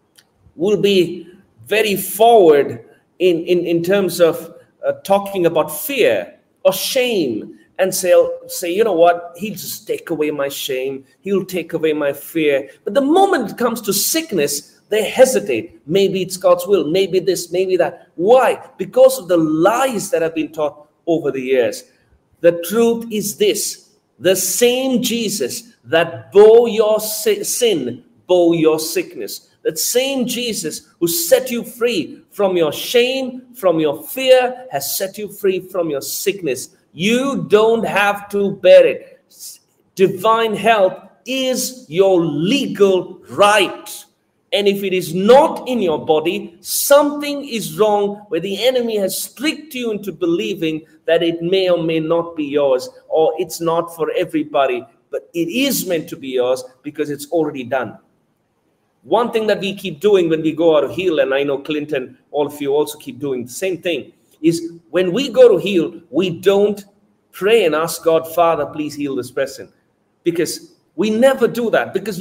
be very forward in terms of talking about fear or shame, and say, you know what, he'll just take away my shame. He'll take away my fear. But the moment it comes to sickness, they hesitate. Maybe it's God's will. Maybe this, maybe that. Why? Because of the lies that have been taught over the years. The truth is this: the same Jesus that bore your sin, bore your sickness. That same Jesus who set you free from your shame, from your fear, has set you free from your sickness. You don't have to bear it. Divine health is your legal right. And if it is not in your body, something is wrong, where the enemy has tricked you into believing that it may or may not be yours, or it's not for everybody, but it is meant to be yours because it's already done. One thing that we keep doing when we go out to heal, and I know Clinton, all of you also keep doing the same thing, is when we go to heal, we don't pray and ask God, Father, please heal this person. Because we never do that, because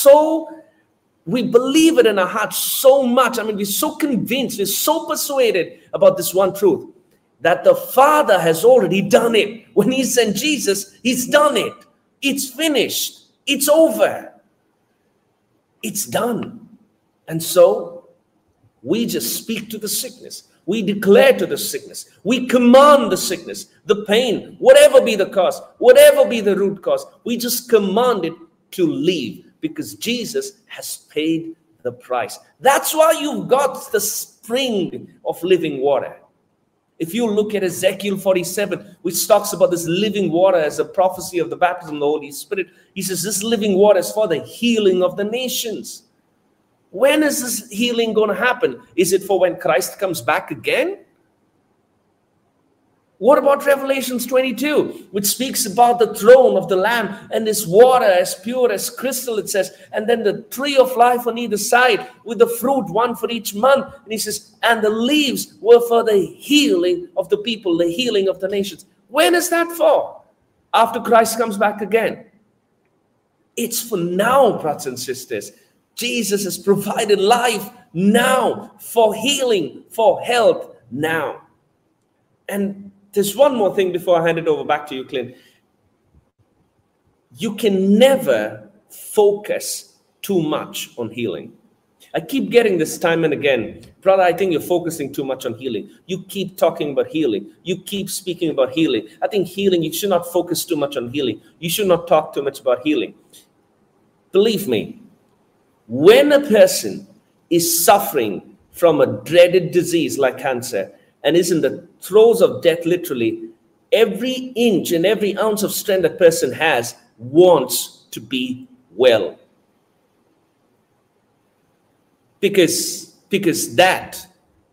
we believe it in our hearts so much. I mean, we're so convinced, we're so persuaded about this one truth, that the Father has already done it. When he sent Jesus, he's done it. It's finished. It's over. It's done. And so we just speak to the sickness. We declare to the sickness. We command the sickness, the pain, whatever be the cause, whatever be the root cause. We just command it to leave because Jesus has paid the price. That's why you've got the spring of living water. If you look at Ezekiel 47, which talks about this living water as a prophecy of the baptism of the Holy Spirit, he says this living water is for the healing of the nations. When is this healing going to happen? Is it for when Christ comes back again? What about Revelations 22, which speaks about the throne of the Lamb and this water as pure as crystal, it says, and then the tree of life on either side with the fruit, one for each month. And he says, and the leaves were for the healing of the people, the healing of the nations. When is that for? After Christ comes back again. It's for now, brothers and sisters. Jesus has provided life now, for healing, for health now. And there's one more thing before I hand it over back to you, Clint. You can never focus too much on healing. I keep getting this time and again. Brother, I think you're focusing too much on healing. You keep talking about healing. You keep speaking about healing. I think healing, you should not focus too much on healing. You should not talk too much about healing. Believe me, when a person is suffering from a dreaded disease like cancer and is in the throes of death, literally, every inch and every ounce of strength that person has wants to be well. Because that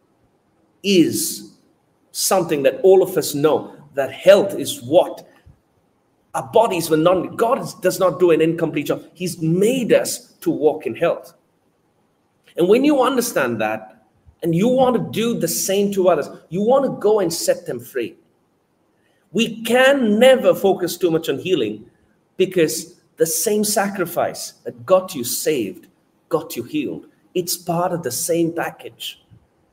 is something that all of us know, that health is what our bodies were not. God does not do an incomplete job. He's made us to walk in health. And when you understand that, and you want to do the same to others, you want to go and set them free. We can never focus too much on healing because the same sacrifice that got you saved, got you healed. It's part of the same package.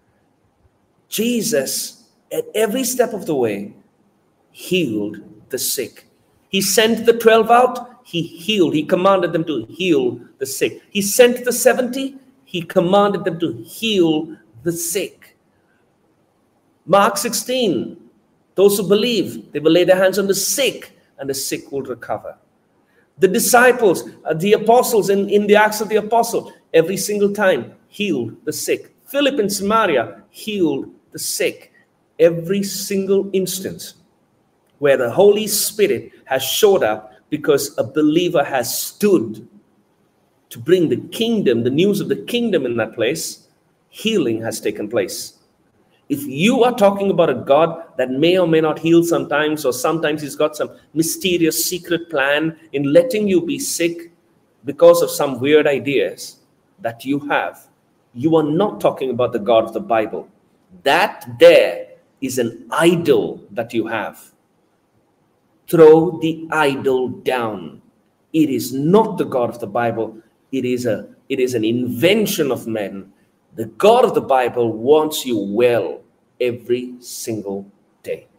Jesus, at every step of the way, healed the sick. He sent the 12 out, he healed. He commanded them to heal the sick. He sent the 70, he commanded them to heal the sick. Mark 16, those who believe, they will lay their hands on the sick and the sick will recover. The disciples, the apostles in the Acts of the Apostle, every single time healed the sick. Philip in Samaria healed the sick. Every single instance where the Holy Spirit has showed up because a believer has stood to bring the kingdom, the news of the kingdom in that place, healing has taken place. If you are talking about a God that may or may not heal sometimes, or sometimes he's got some mysterious secret plan in letting you be sick because of some weird ideas that you have, you are not talking about the God of the Bible. That there is an idol that you have. Throw the idol down. It is not the God of the Bible. It is an invention of men. The God of the Bible wants you well every single day.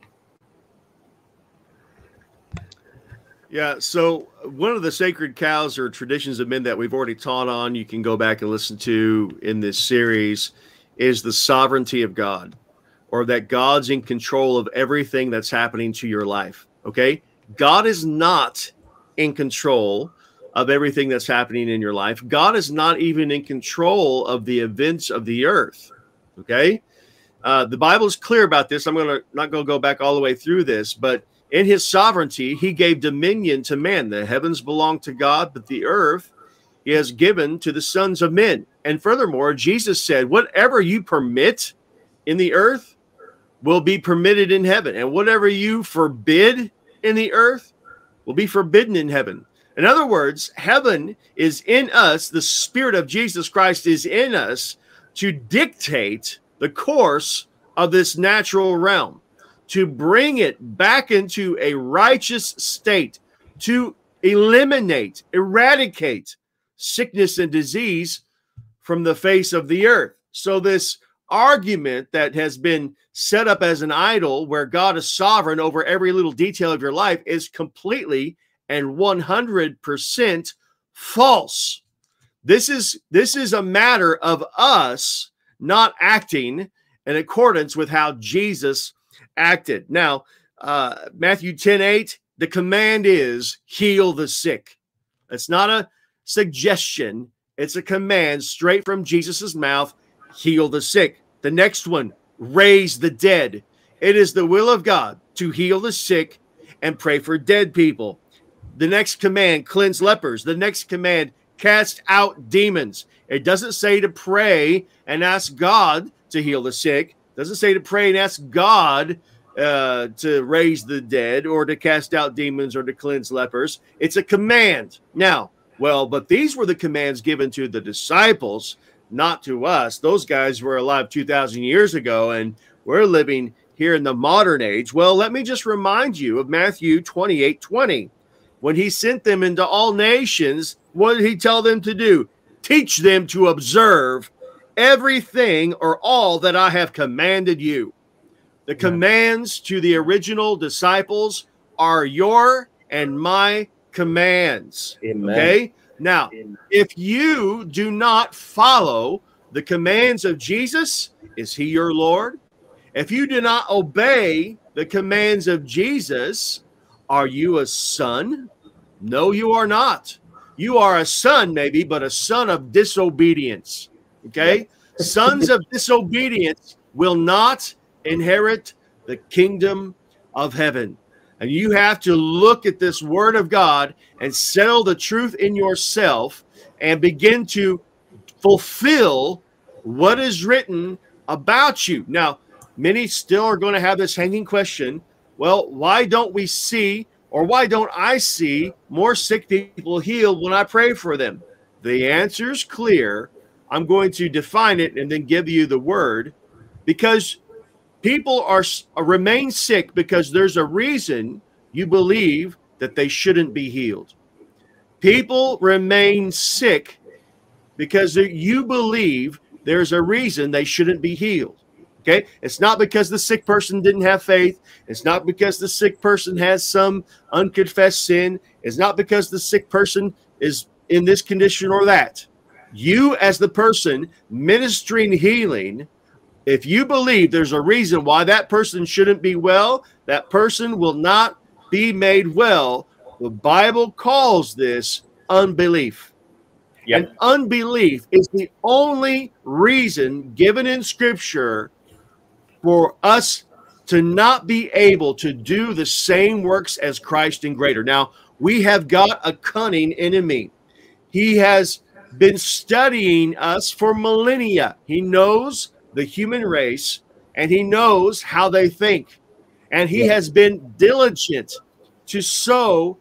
Yeah, so one of the sacred cows or traditions of men that we've already taught on, you can go back and listen to in this series, is the sovereignty of God, or that God's in control of everything that's happening to your life. Okay? God is not in control of everything that's happening in your life. God is not even in control of the events of the earth. Okay? The Bible is clear about this. I'm not going to go back all the way through this, but in his sovereignty, he gave dominion to man. The heavens belong to God, but the earth he has given to the sons of men. And furthermore, Jesus said, whatever you permit in the earth will be permitted in heaven. And whatever you forbid in the earth will be forbidden in heaven. In other words, heaven is in us. The Spirit of Jesus Christ is in us to dictate the course of this natural realm, to bring it back into a righteous state, to eliminate, eradicate sickness and disease from the face of the earth. So this argument that has been set up as an idol where God is sovereign over every little detail of your life is completely and 100% false. This is a matter of us not acting in accordance with how Jesus acted. Now, Matthew 10:8, the command is heal the sick. It's not a suggestion. It's a command straight from Jesus's mouth. Heal the sick. The next one, raise the dead. It is the will of God to heal the sick and pray for dead people. The next command, cleanse lepers. The next command, cast out demons. It doesn't say to pray and ask God to heal the sick. It doesn't say to pray and ask God to raise the dead or to cast out demons or to cleanse lepers. It's a command. Now, but these were the commands given to the disciples, not to us. Those guys were alive 2,000 years ago, and we're living here in the modern age. Well, let me just remind you of Matthew 28:20. When he sent them into all nations, what did he tell them to do? Teach them to observe everything or all that I have commanded you. The commands to the original disciples are your and my commands. Amen. Okay? Now, if you do not follow the commands of Jesus, is he your Lord? If you do not obey the commands of Jesus, are you a son? No, you are not. You are a son, maybe, but a son of disobedience. Okay? Sons of disobedience will not inherit the kingdom of heaven. And you have to look at this word of God and settle the truth in yourself and begin to fulfill what is written about you. Now, many still are going to have this hanging question. Well, why don't we see, or why don't I see more sick people healed when I pray for them? The answer is clear. I'm going to define it and then give you the word. Because people remain sick because there's a reason you believe that they shouldn't be healed. People remain sick because you believe there's a reason they shouldn't be healed. Okay? It's not because the sick person didn't have faith. It's not because the sick person has some unconfessed sin. It's not because the sick person is in this condition or that. You, as the person ministering healing, if you believe there's a reason why that person shouldn't be well, that person will not be made well. The Bible calls this unbelief. Yep. And unbelief is the only reason given in Scripture for us to not be able to do the same works as Christ and greater. Now, we have got a cunning enemy. He has been studying us for millennia. He knows the human race, and he knows how they think. And he has been diligent to sow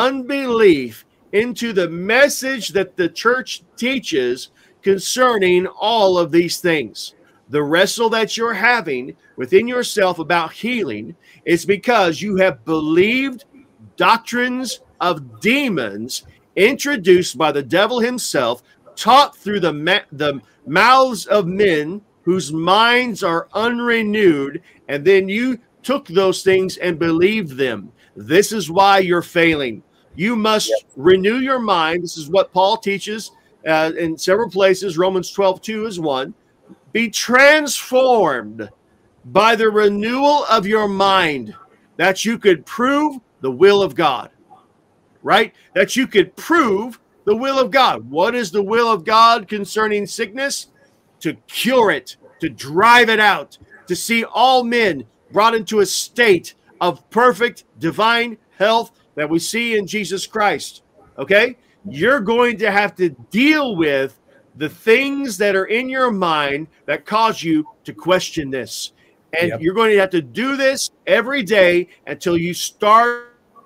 unbelief into the message that the church teaches concerning all of these things. The wrestle that you're having within yourself about healing is because you have believed doctrines of demons introduced by the devil himself, taught through the mouths of men whose minds are unrenewed, and then you took those things and believed them. This is why you're failing. You must renew your mind. This is what Paul teaches in several places. Romans 12:2 is one. Be transformed by the renewal of your mind, that you could prove the will of God. Right? That you could prove the will of God. What is the will of God concerning sickness? To cure it, to drive it out, to see all men brought into a state of perfect divine health that we see in Jesus Christ. Okay? You're going to have to deal with the things that are in your mind that cause you to question this. And you're going to have to do this every day until you start.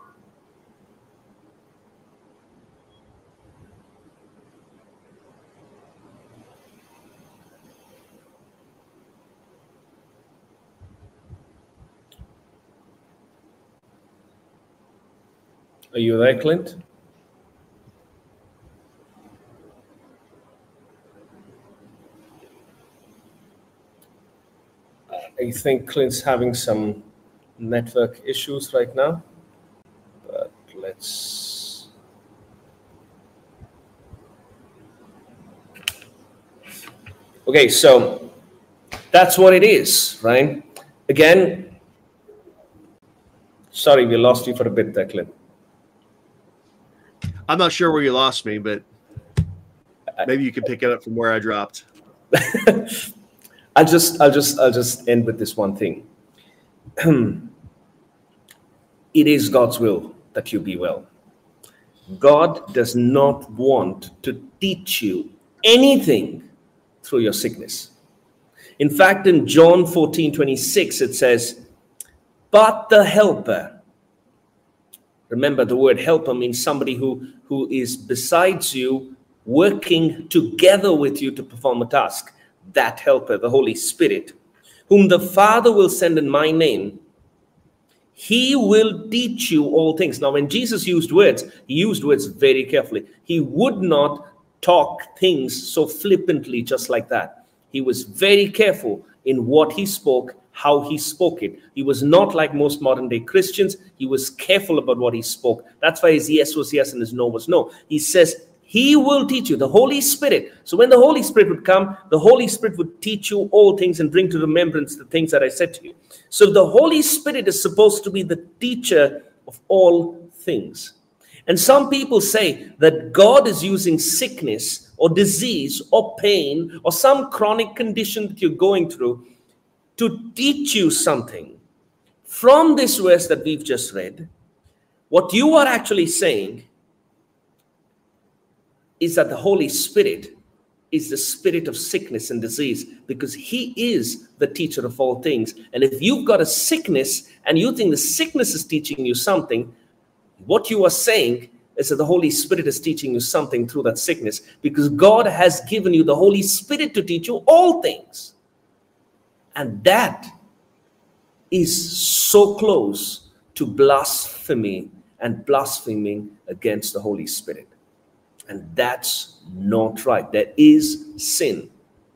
Are you there, Clint? I think Clint's having some network issues right now, but let's Okay, so that's what it is, right? Again, sorry, we lost you for a bit there, Clint. I'm not sure where you lost me, but maybe you can pick it up from where I dropped. I'll just end with this one thing. It is God's will that you be well. God does not want to teach you anything through your sickness. In fact, in John 14:26, it says, but the helper. Remember, the word helper means somebody who is besides you, working together with you to perform a task. That helper, the Holy Spirit, whom the Father will send in my name, he will teach you all things. Now, when Jesus used words, he used words very carefully. He would not talk things so flippantly just like that. He was very careful in what he spoke, how he spoke it. He was not like most modern day Christians. He was careful about what he spoke. That's why his yes was yes and his no was no. He says, he will teach you, the Holy Spirit. So when the Holy Spirit would come, the Holy Spirit would teach you all things and bring to remembrance the things that I said to you. So the Holy Spirit is supposed to be the teacher of all things. And some people say that God is using sickness or disease or pain or some chronic condition that you're going through to teach you something. From this verse that we've just read, what you are actually saying is that the Holy Spirit is the spirit of sickness and disease, because he is the teacher of all things. And if you've got a sickness and you think the sickness is teaching you something, what you are saying is that the Holy Spirit is teaching you something through that sickness, because God has given you the Holy Spirit to teach you all things. And that is so close to blasphemy and blaspheming against the Holy Spirit. And that's not right. That is sin.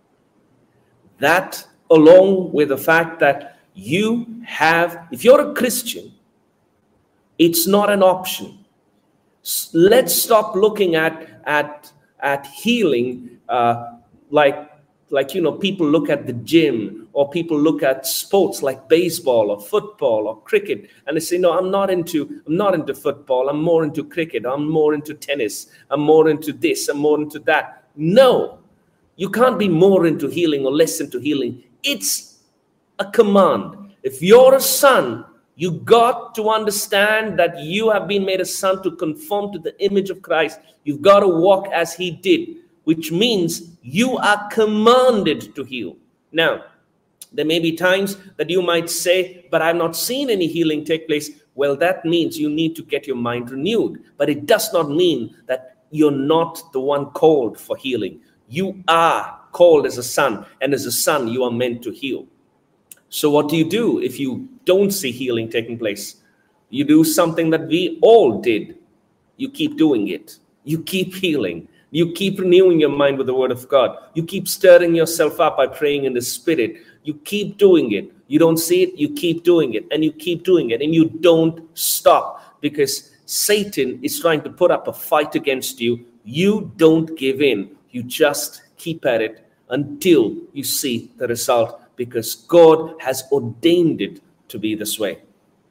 That, along with the fact that you have, if you're a Christian, it's not an option. Let's stop looking at healing like people look at the gym, or people look at sports like baseball or football or cricket, and they say, no, I'm not into football, I'm more into cricket, I'm more into tennis, I'm more into this, I'm more into that. No, you can't be more into healing or less into healing. It's a command. If you're a son, you got to understand that you have been made a son to conform to the image of Christ. You've got to walk as he did, which means you are commanded to heal. Now, there may be times that you might say, but I've not seen any healing take place. Well, that means you need to get your mind renewed. But it does not mean that you're not the one called for healing. You are called as a son, and as a son, you are meant to heal. So what do you do if you don't see healing taking place? You do something that we all did. You keep doing it. You keep healing. You keep renewing your mind with the word of God. You keep stirring yourself up by praying in the Spirit. You keep doing it. You don't see it, you keep doing it, and you keep doing it, and you don't stop, because Satan is trying to put up a fight against you. You don't give in. You just keep at it until you see the result, because God has ordained it to be this way.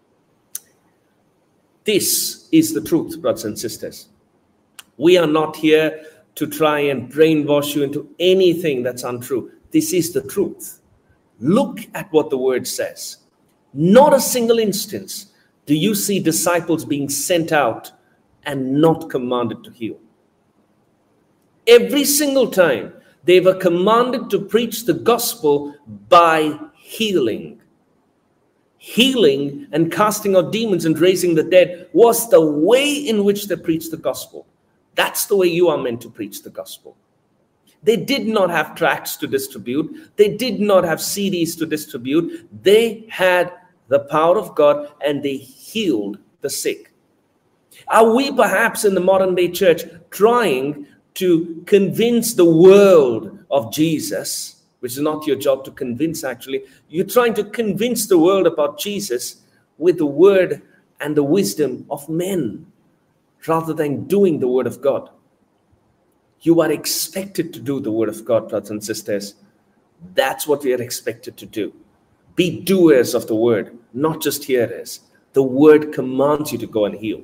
This is the truth, brothers and sisters. We are not here to try and brainwash you into anything that's untrue. This is the truth. Look at what the word says. Not a single instance do you see disciples being sent out and not commanded to heal. Every single time they were commanded to preach the gospel by healing. Healing and casting out demons and raising the dead was the way in which they preached the gospel. That's the way you are meant to preach the gospel. They did not have tracts to distribute. They did not have CDs to distribute. They had the power of God, and they healed the sick. Are we perhaps in the modern day church trying to convince the world of Jesus, which is not your job to convince actually? You're trying to convince the world about Jesus with the word and the wisdom of men, rather than doing the word of God. You are expected to do the word of God, brothers and sisters. That's what we are expected to do. Be doers of the word, not just hearers. The word commands you to go and heal.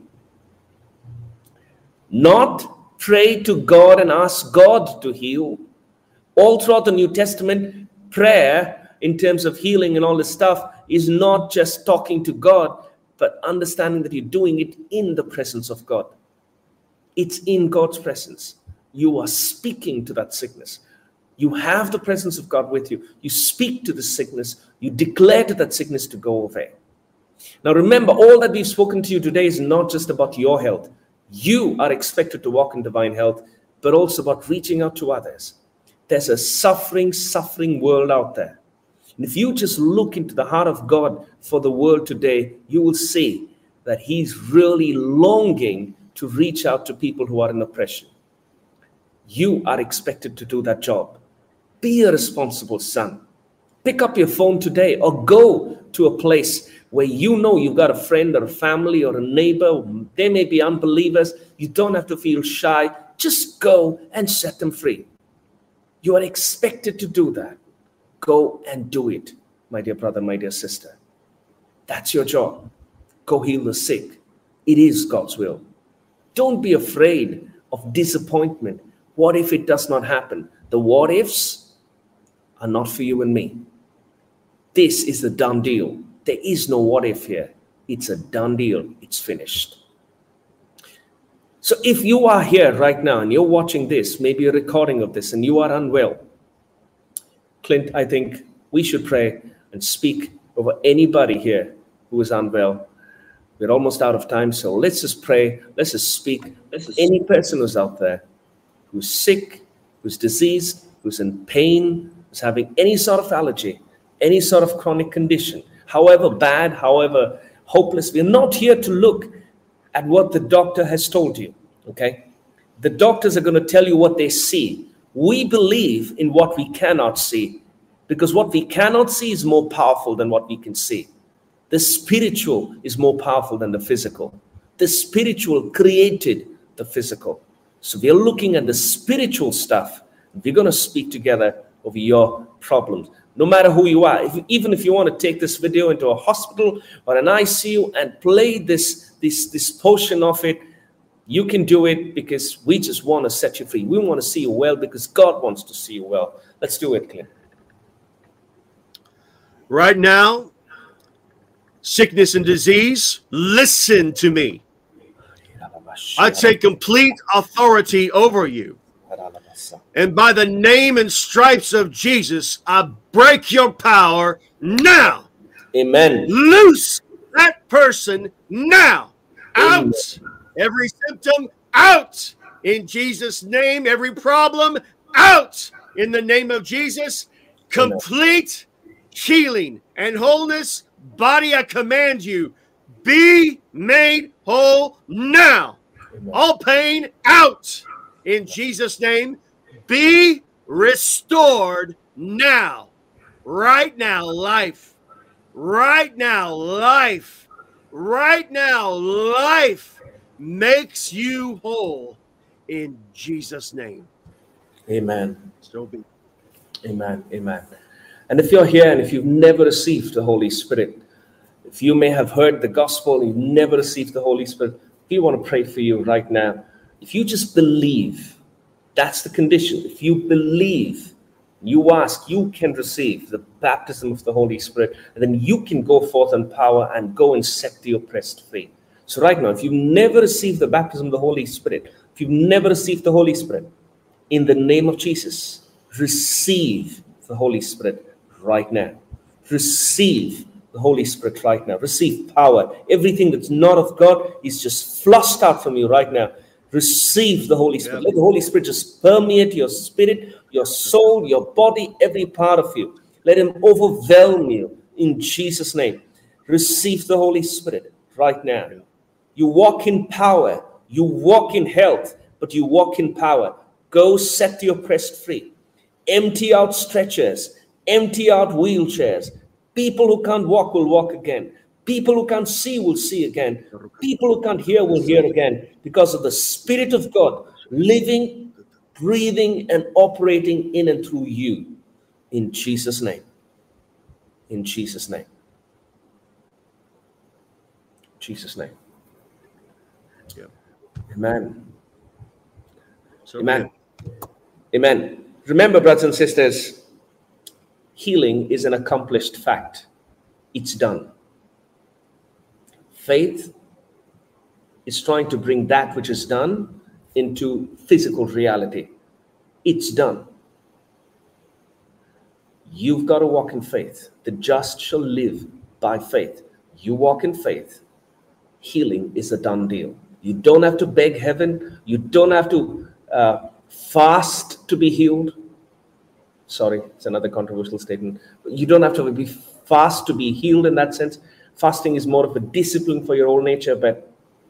Not pray to God and ask God to heal. All throughout the New Testament, prayer in terms of healing and all this stuff is not just talking to God, but understanding that you're doing it in the presence of God. It's in God's presence. You are speaking to that sickness. You have the presence of God with you. You speak to the sickness. You declare to that sickness to go away. Now remember, all that we've spoken to you today is not just about your health. You are expected to walk in divine health, but also about reaching out to others. There's a suffering world out there. And if you just look into the heart of God for the world today, you will see that he's really longing to reach out to people who are in oppression. You are expected to do that job. Be a responsible son. Pick up your phone today or go to a place where you know you've got a friend or a family or a neighbor. They may be unbelievers. You don't have to feel shy. Just go and set them free. You are expected to do that. Go and do it, my dear brother, my dear sister. That's your job. Go heal the sick. It is God's will. Don't be afraid of disappointment. What if it does not happen? The what ifs are not for you and me. This is a done deal. There is no what if here. It's a done deal. It's finished. So if you are here right now and you're watching this, maybe a recording of this, and you are unwell, Clint, I think we should pray and speak over anybody here who is unwell. We're almost out of time, so let's just pray. Let's just speak. Any person who's out there, who's sick, who's diseased, who's in pain, who's having any sort of allergy, any sort of chronic condition, however bad, however hopeless. We're not here to look at what the doctor has told you, okay? The doctors are going to tell you what they see. We believe in what we cannot see, because what we cannot see is more powerful than what we can see. The spiritual is more powerful than the physical. The spiritual created the physical. So we're looking at the spiritual stuff. We're going to speak together over your problems. No matter who you are, even if you want to take this video into a hospital or an ICU and play this portion of it, you can do it, because we just want to set you free. We want to see you well because God wants to see you well. Let's do it, Clint. Right now, sickness and disease, listen to me. I take complete authority over you. And by the name and stripes of Jesus, I break your power now. Amen. Loose that person now. Out. Amen. Every symptom out in Jesus' name. Every problem out in the name of Jesus. Complete healing and wholeness. Body, I command you, be made whole now. Amen. All pain out in Jesus' name. Be restored now. Right now, life. Right now, life. Right now, life makes you whole in Jesus' name. Amen. So be. Amen. Amen. And if you're here and if you've never received the Holy Spirit, if you may have heard the gospel and you've never received the Holy Spirit, we want to pray for you right now. If you just believe, that's the condition. If you believe, you ask, you can receive the baptism of the Holy Spirit, and then you can go forth in power and go and set the oppressed free. So right now, if you've never received the baptism of the Holy Spirit, if you've never received the Holy Spirit, in the name of Jesus, receive the Holy Spirit right now. Receive the Holy Spirit right now. Receive power. Everything that's not of God is just flushed out from you right now. Receive the Holy Spirit. Let the Holy Spirit just permeate your spirit, your soul, your body, every part of you. Let him overwhelm you in Jesus' name. Receive the Holy Spirit right now. You walk in power. You walk in health, but you walk in power. Go set the oppressed free. Empty out stretchers. Empty out wheelchairs. People who can't walk will walk again. People who can't see will see again. People who can't hear will hear again, because of the Spirit of God living, breathing, and operating in and through you. In Jesus' name. In Jesus' name. In Jesus' name. Yeah. Amen. So Amen. good. Amen. Remember, brothers and sisters, healing is an accomplished fact. It's done. Faith is trying to bring that which is done into physical reality. It's done. You've got to walk in faith. The just shall live by faith. You walk in faith. Healing is a done deal. You don't have to beg heaven. You don't have to fast to be healed. Sorry, it's another controversial statement. You don't have to be fast to be healed in that sense. Fasting is more of a discipline for your own nature, but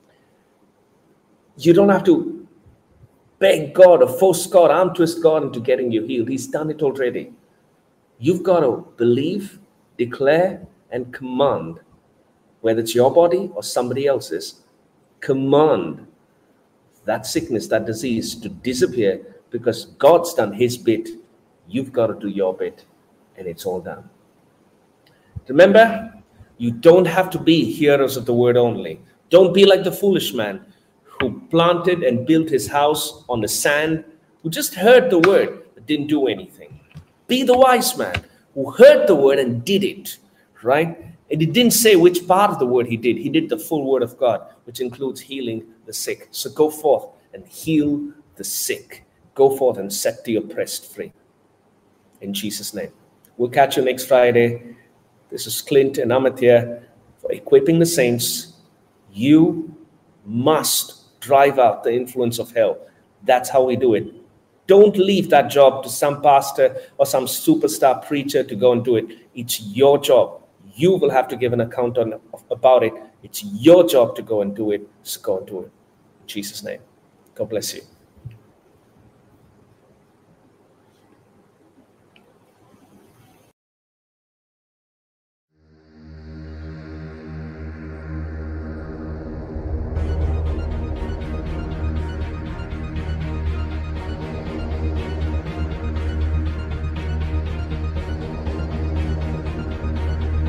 you don't have to beg God or force God, arm twist God into getting you healed. He's done it already. You've got to believe, declare, and command, whether it's your body or somebody else's, command that sickness, that disease to disappear, because God's done his bit. You've got to do your bit, and it's all done. Remember, you don't have to be hearers of the word only. Don't be like the foolish man who planted and built his house on the sand, who just heard the word but didn't do anything. Be the wise man who heard the word and did it, right? And he didn't say which part of the word he did. He did the full word of God, which includes healing the sick. So go forth and heal the sick. Go forth and set the oppressed free. In Jesus' name. We'll catch you next Friday. This is Clint and Amit here for Equipping the Saints. You must drive out the influence of hell. That's how we do it. Don't leave that job to some pastor or some superstar preacher to go and do it. It's your job. You will have to give an account about it. It's your job to go and do it. So go and do it. In Jesus' name. God bless you.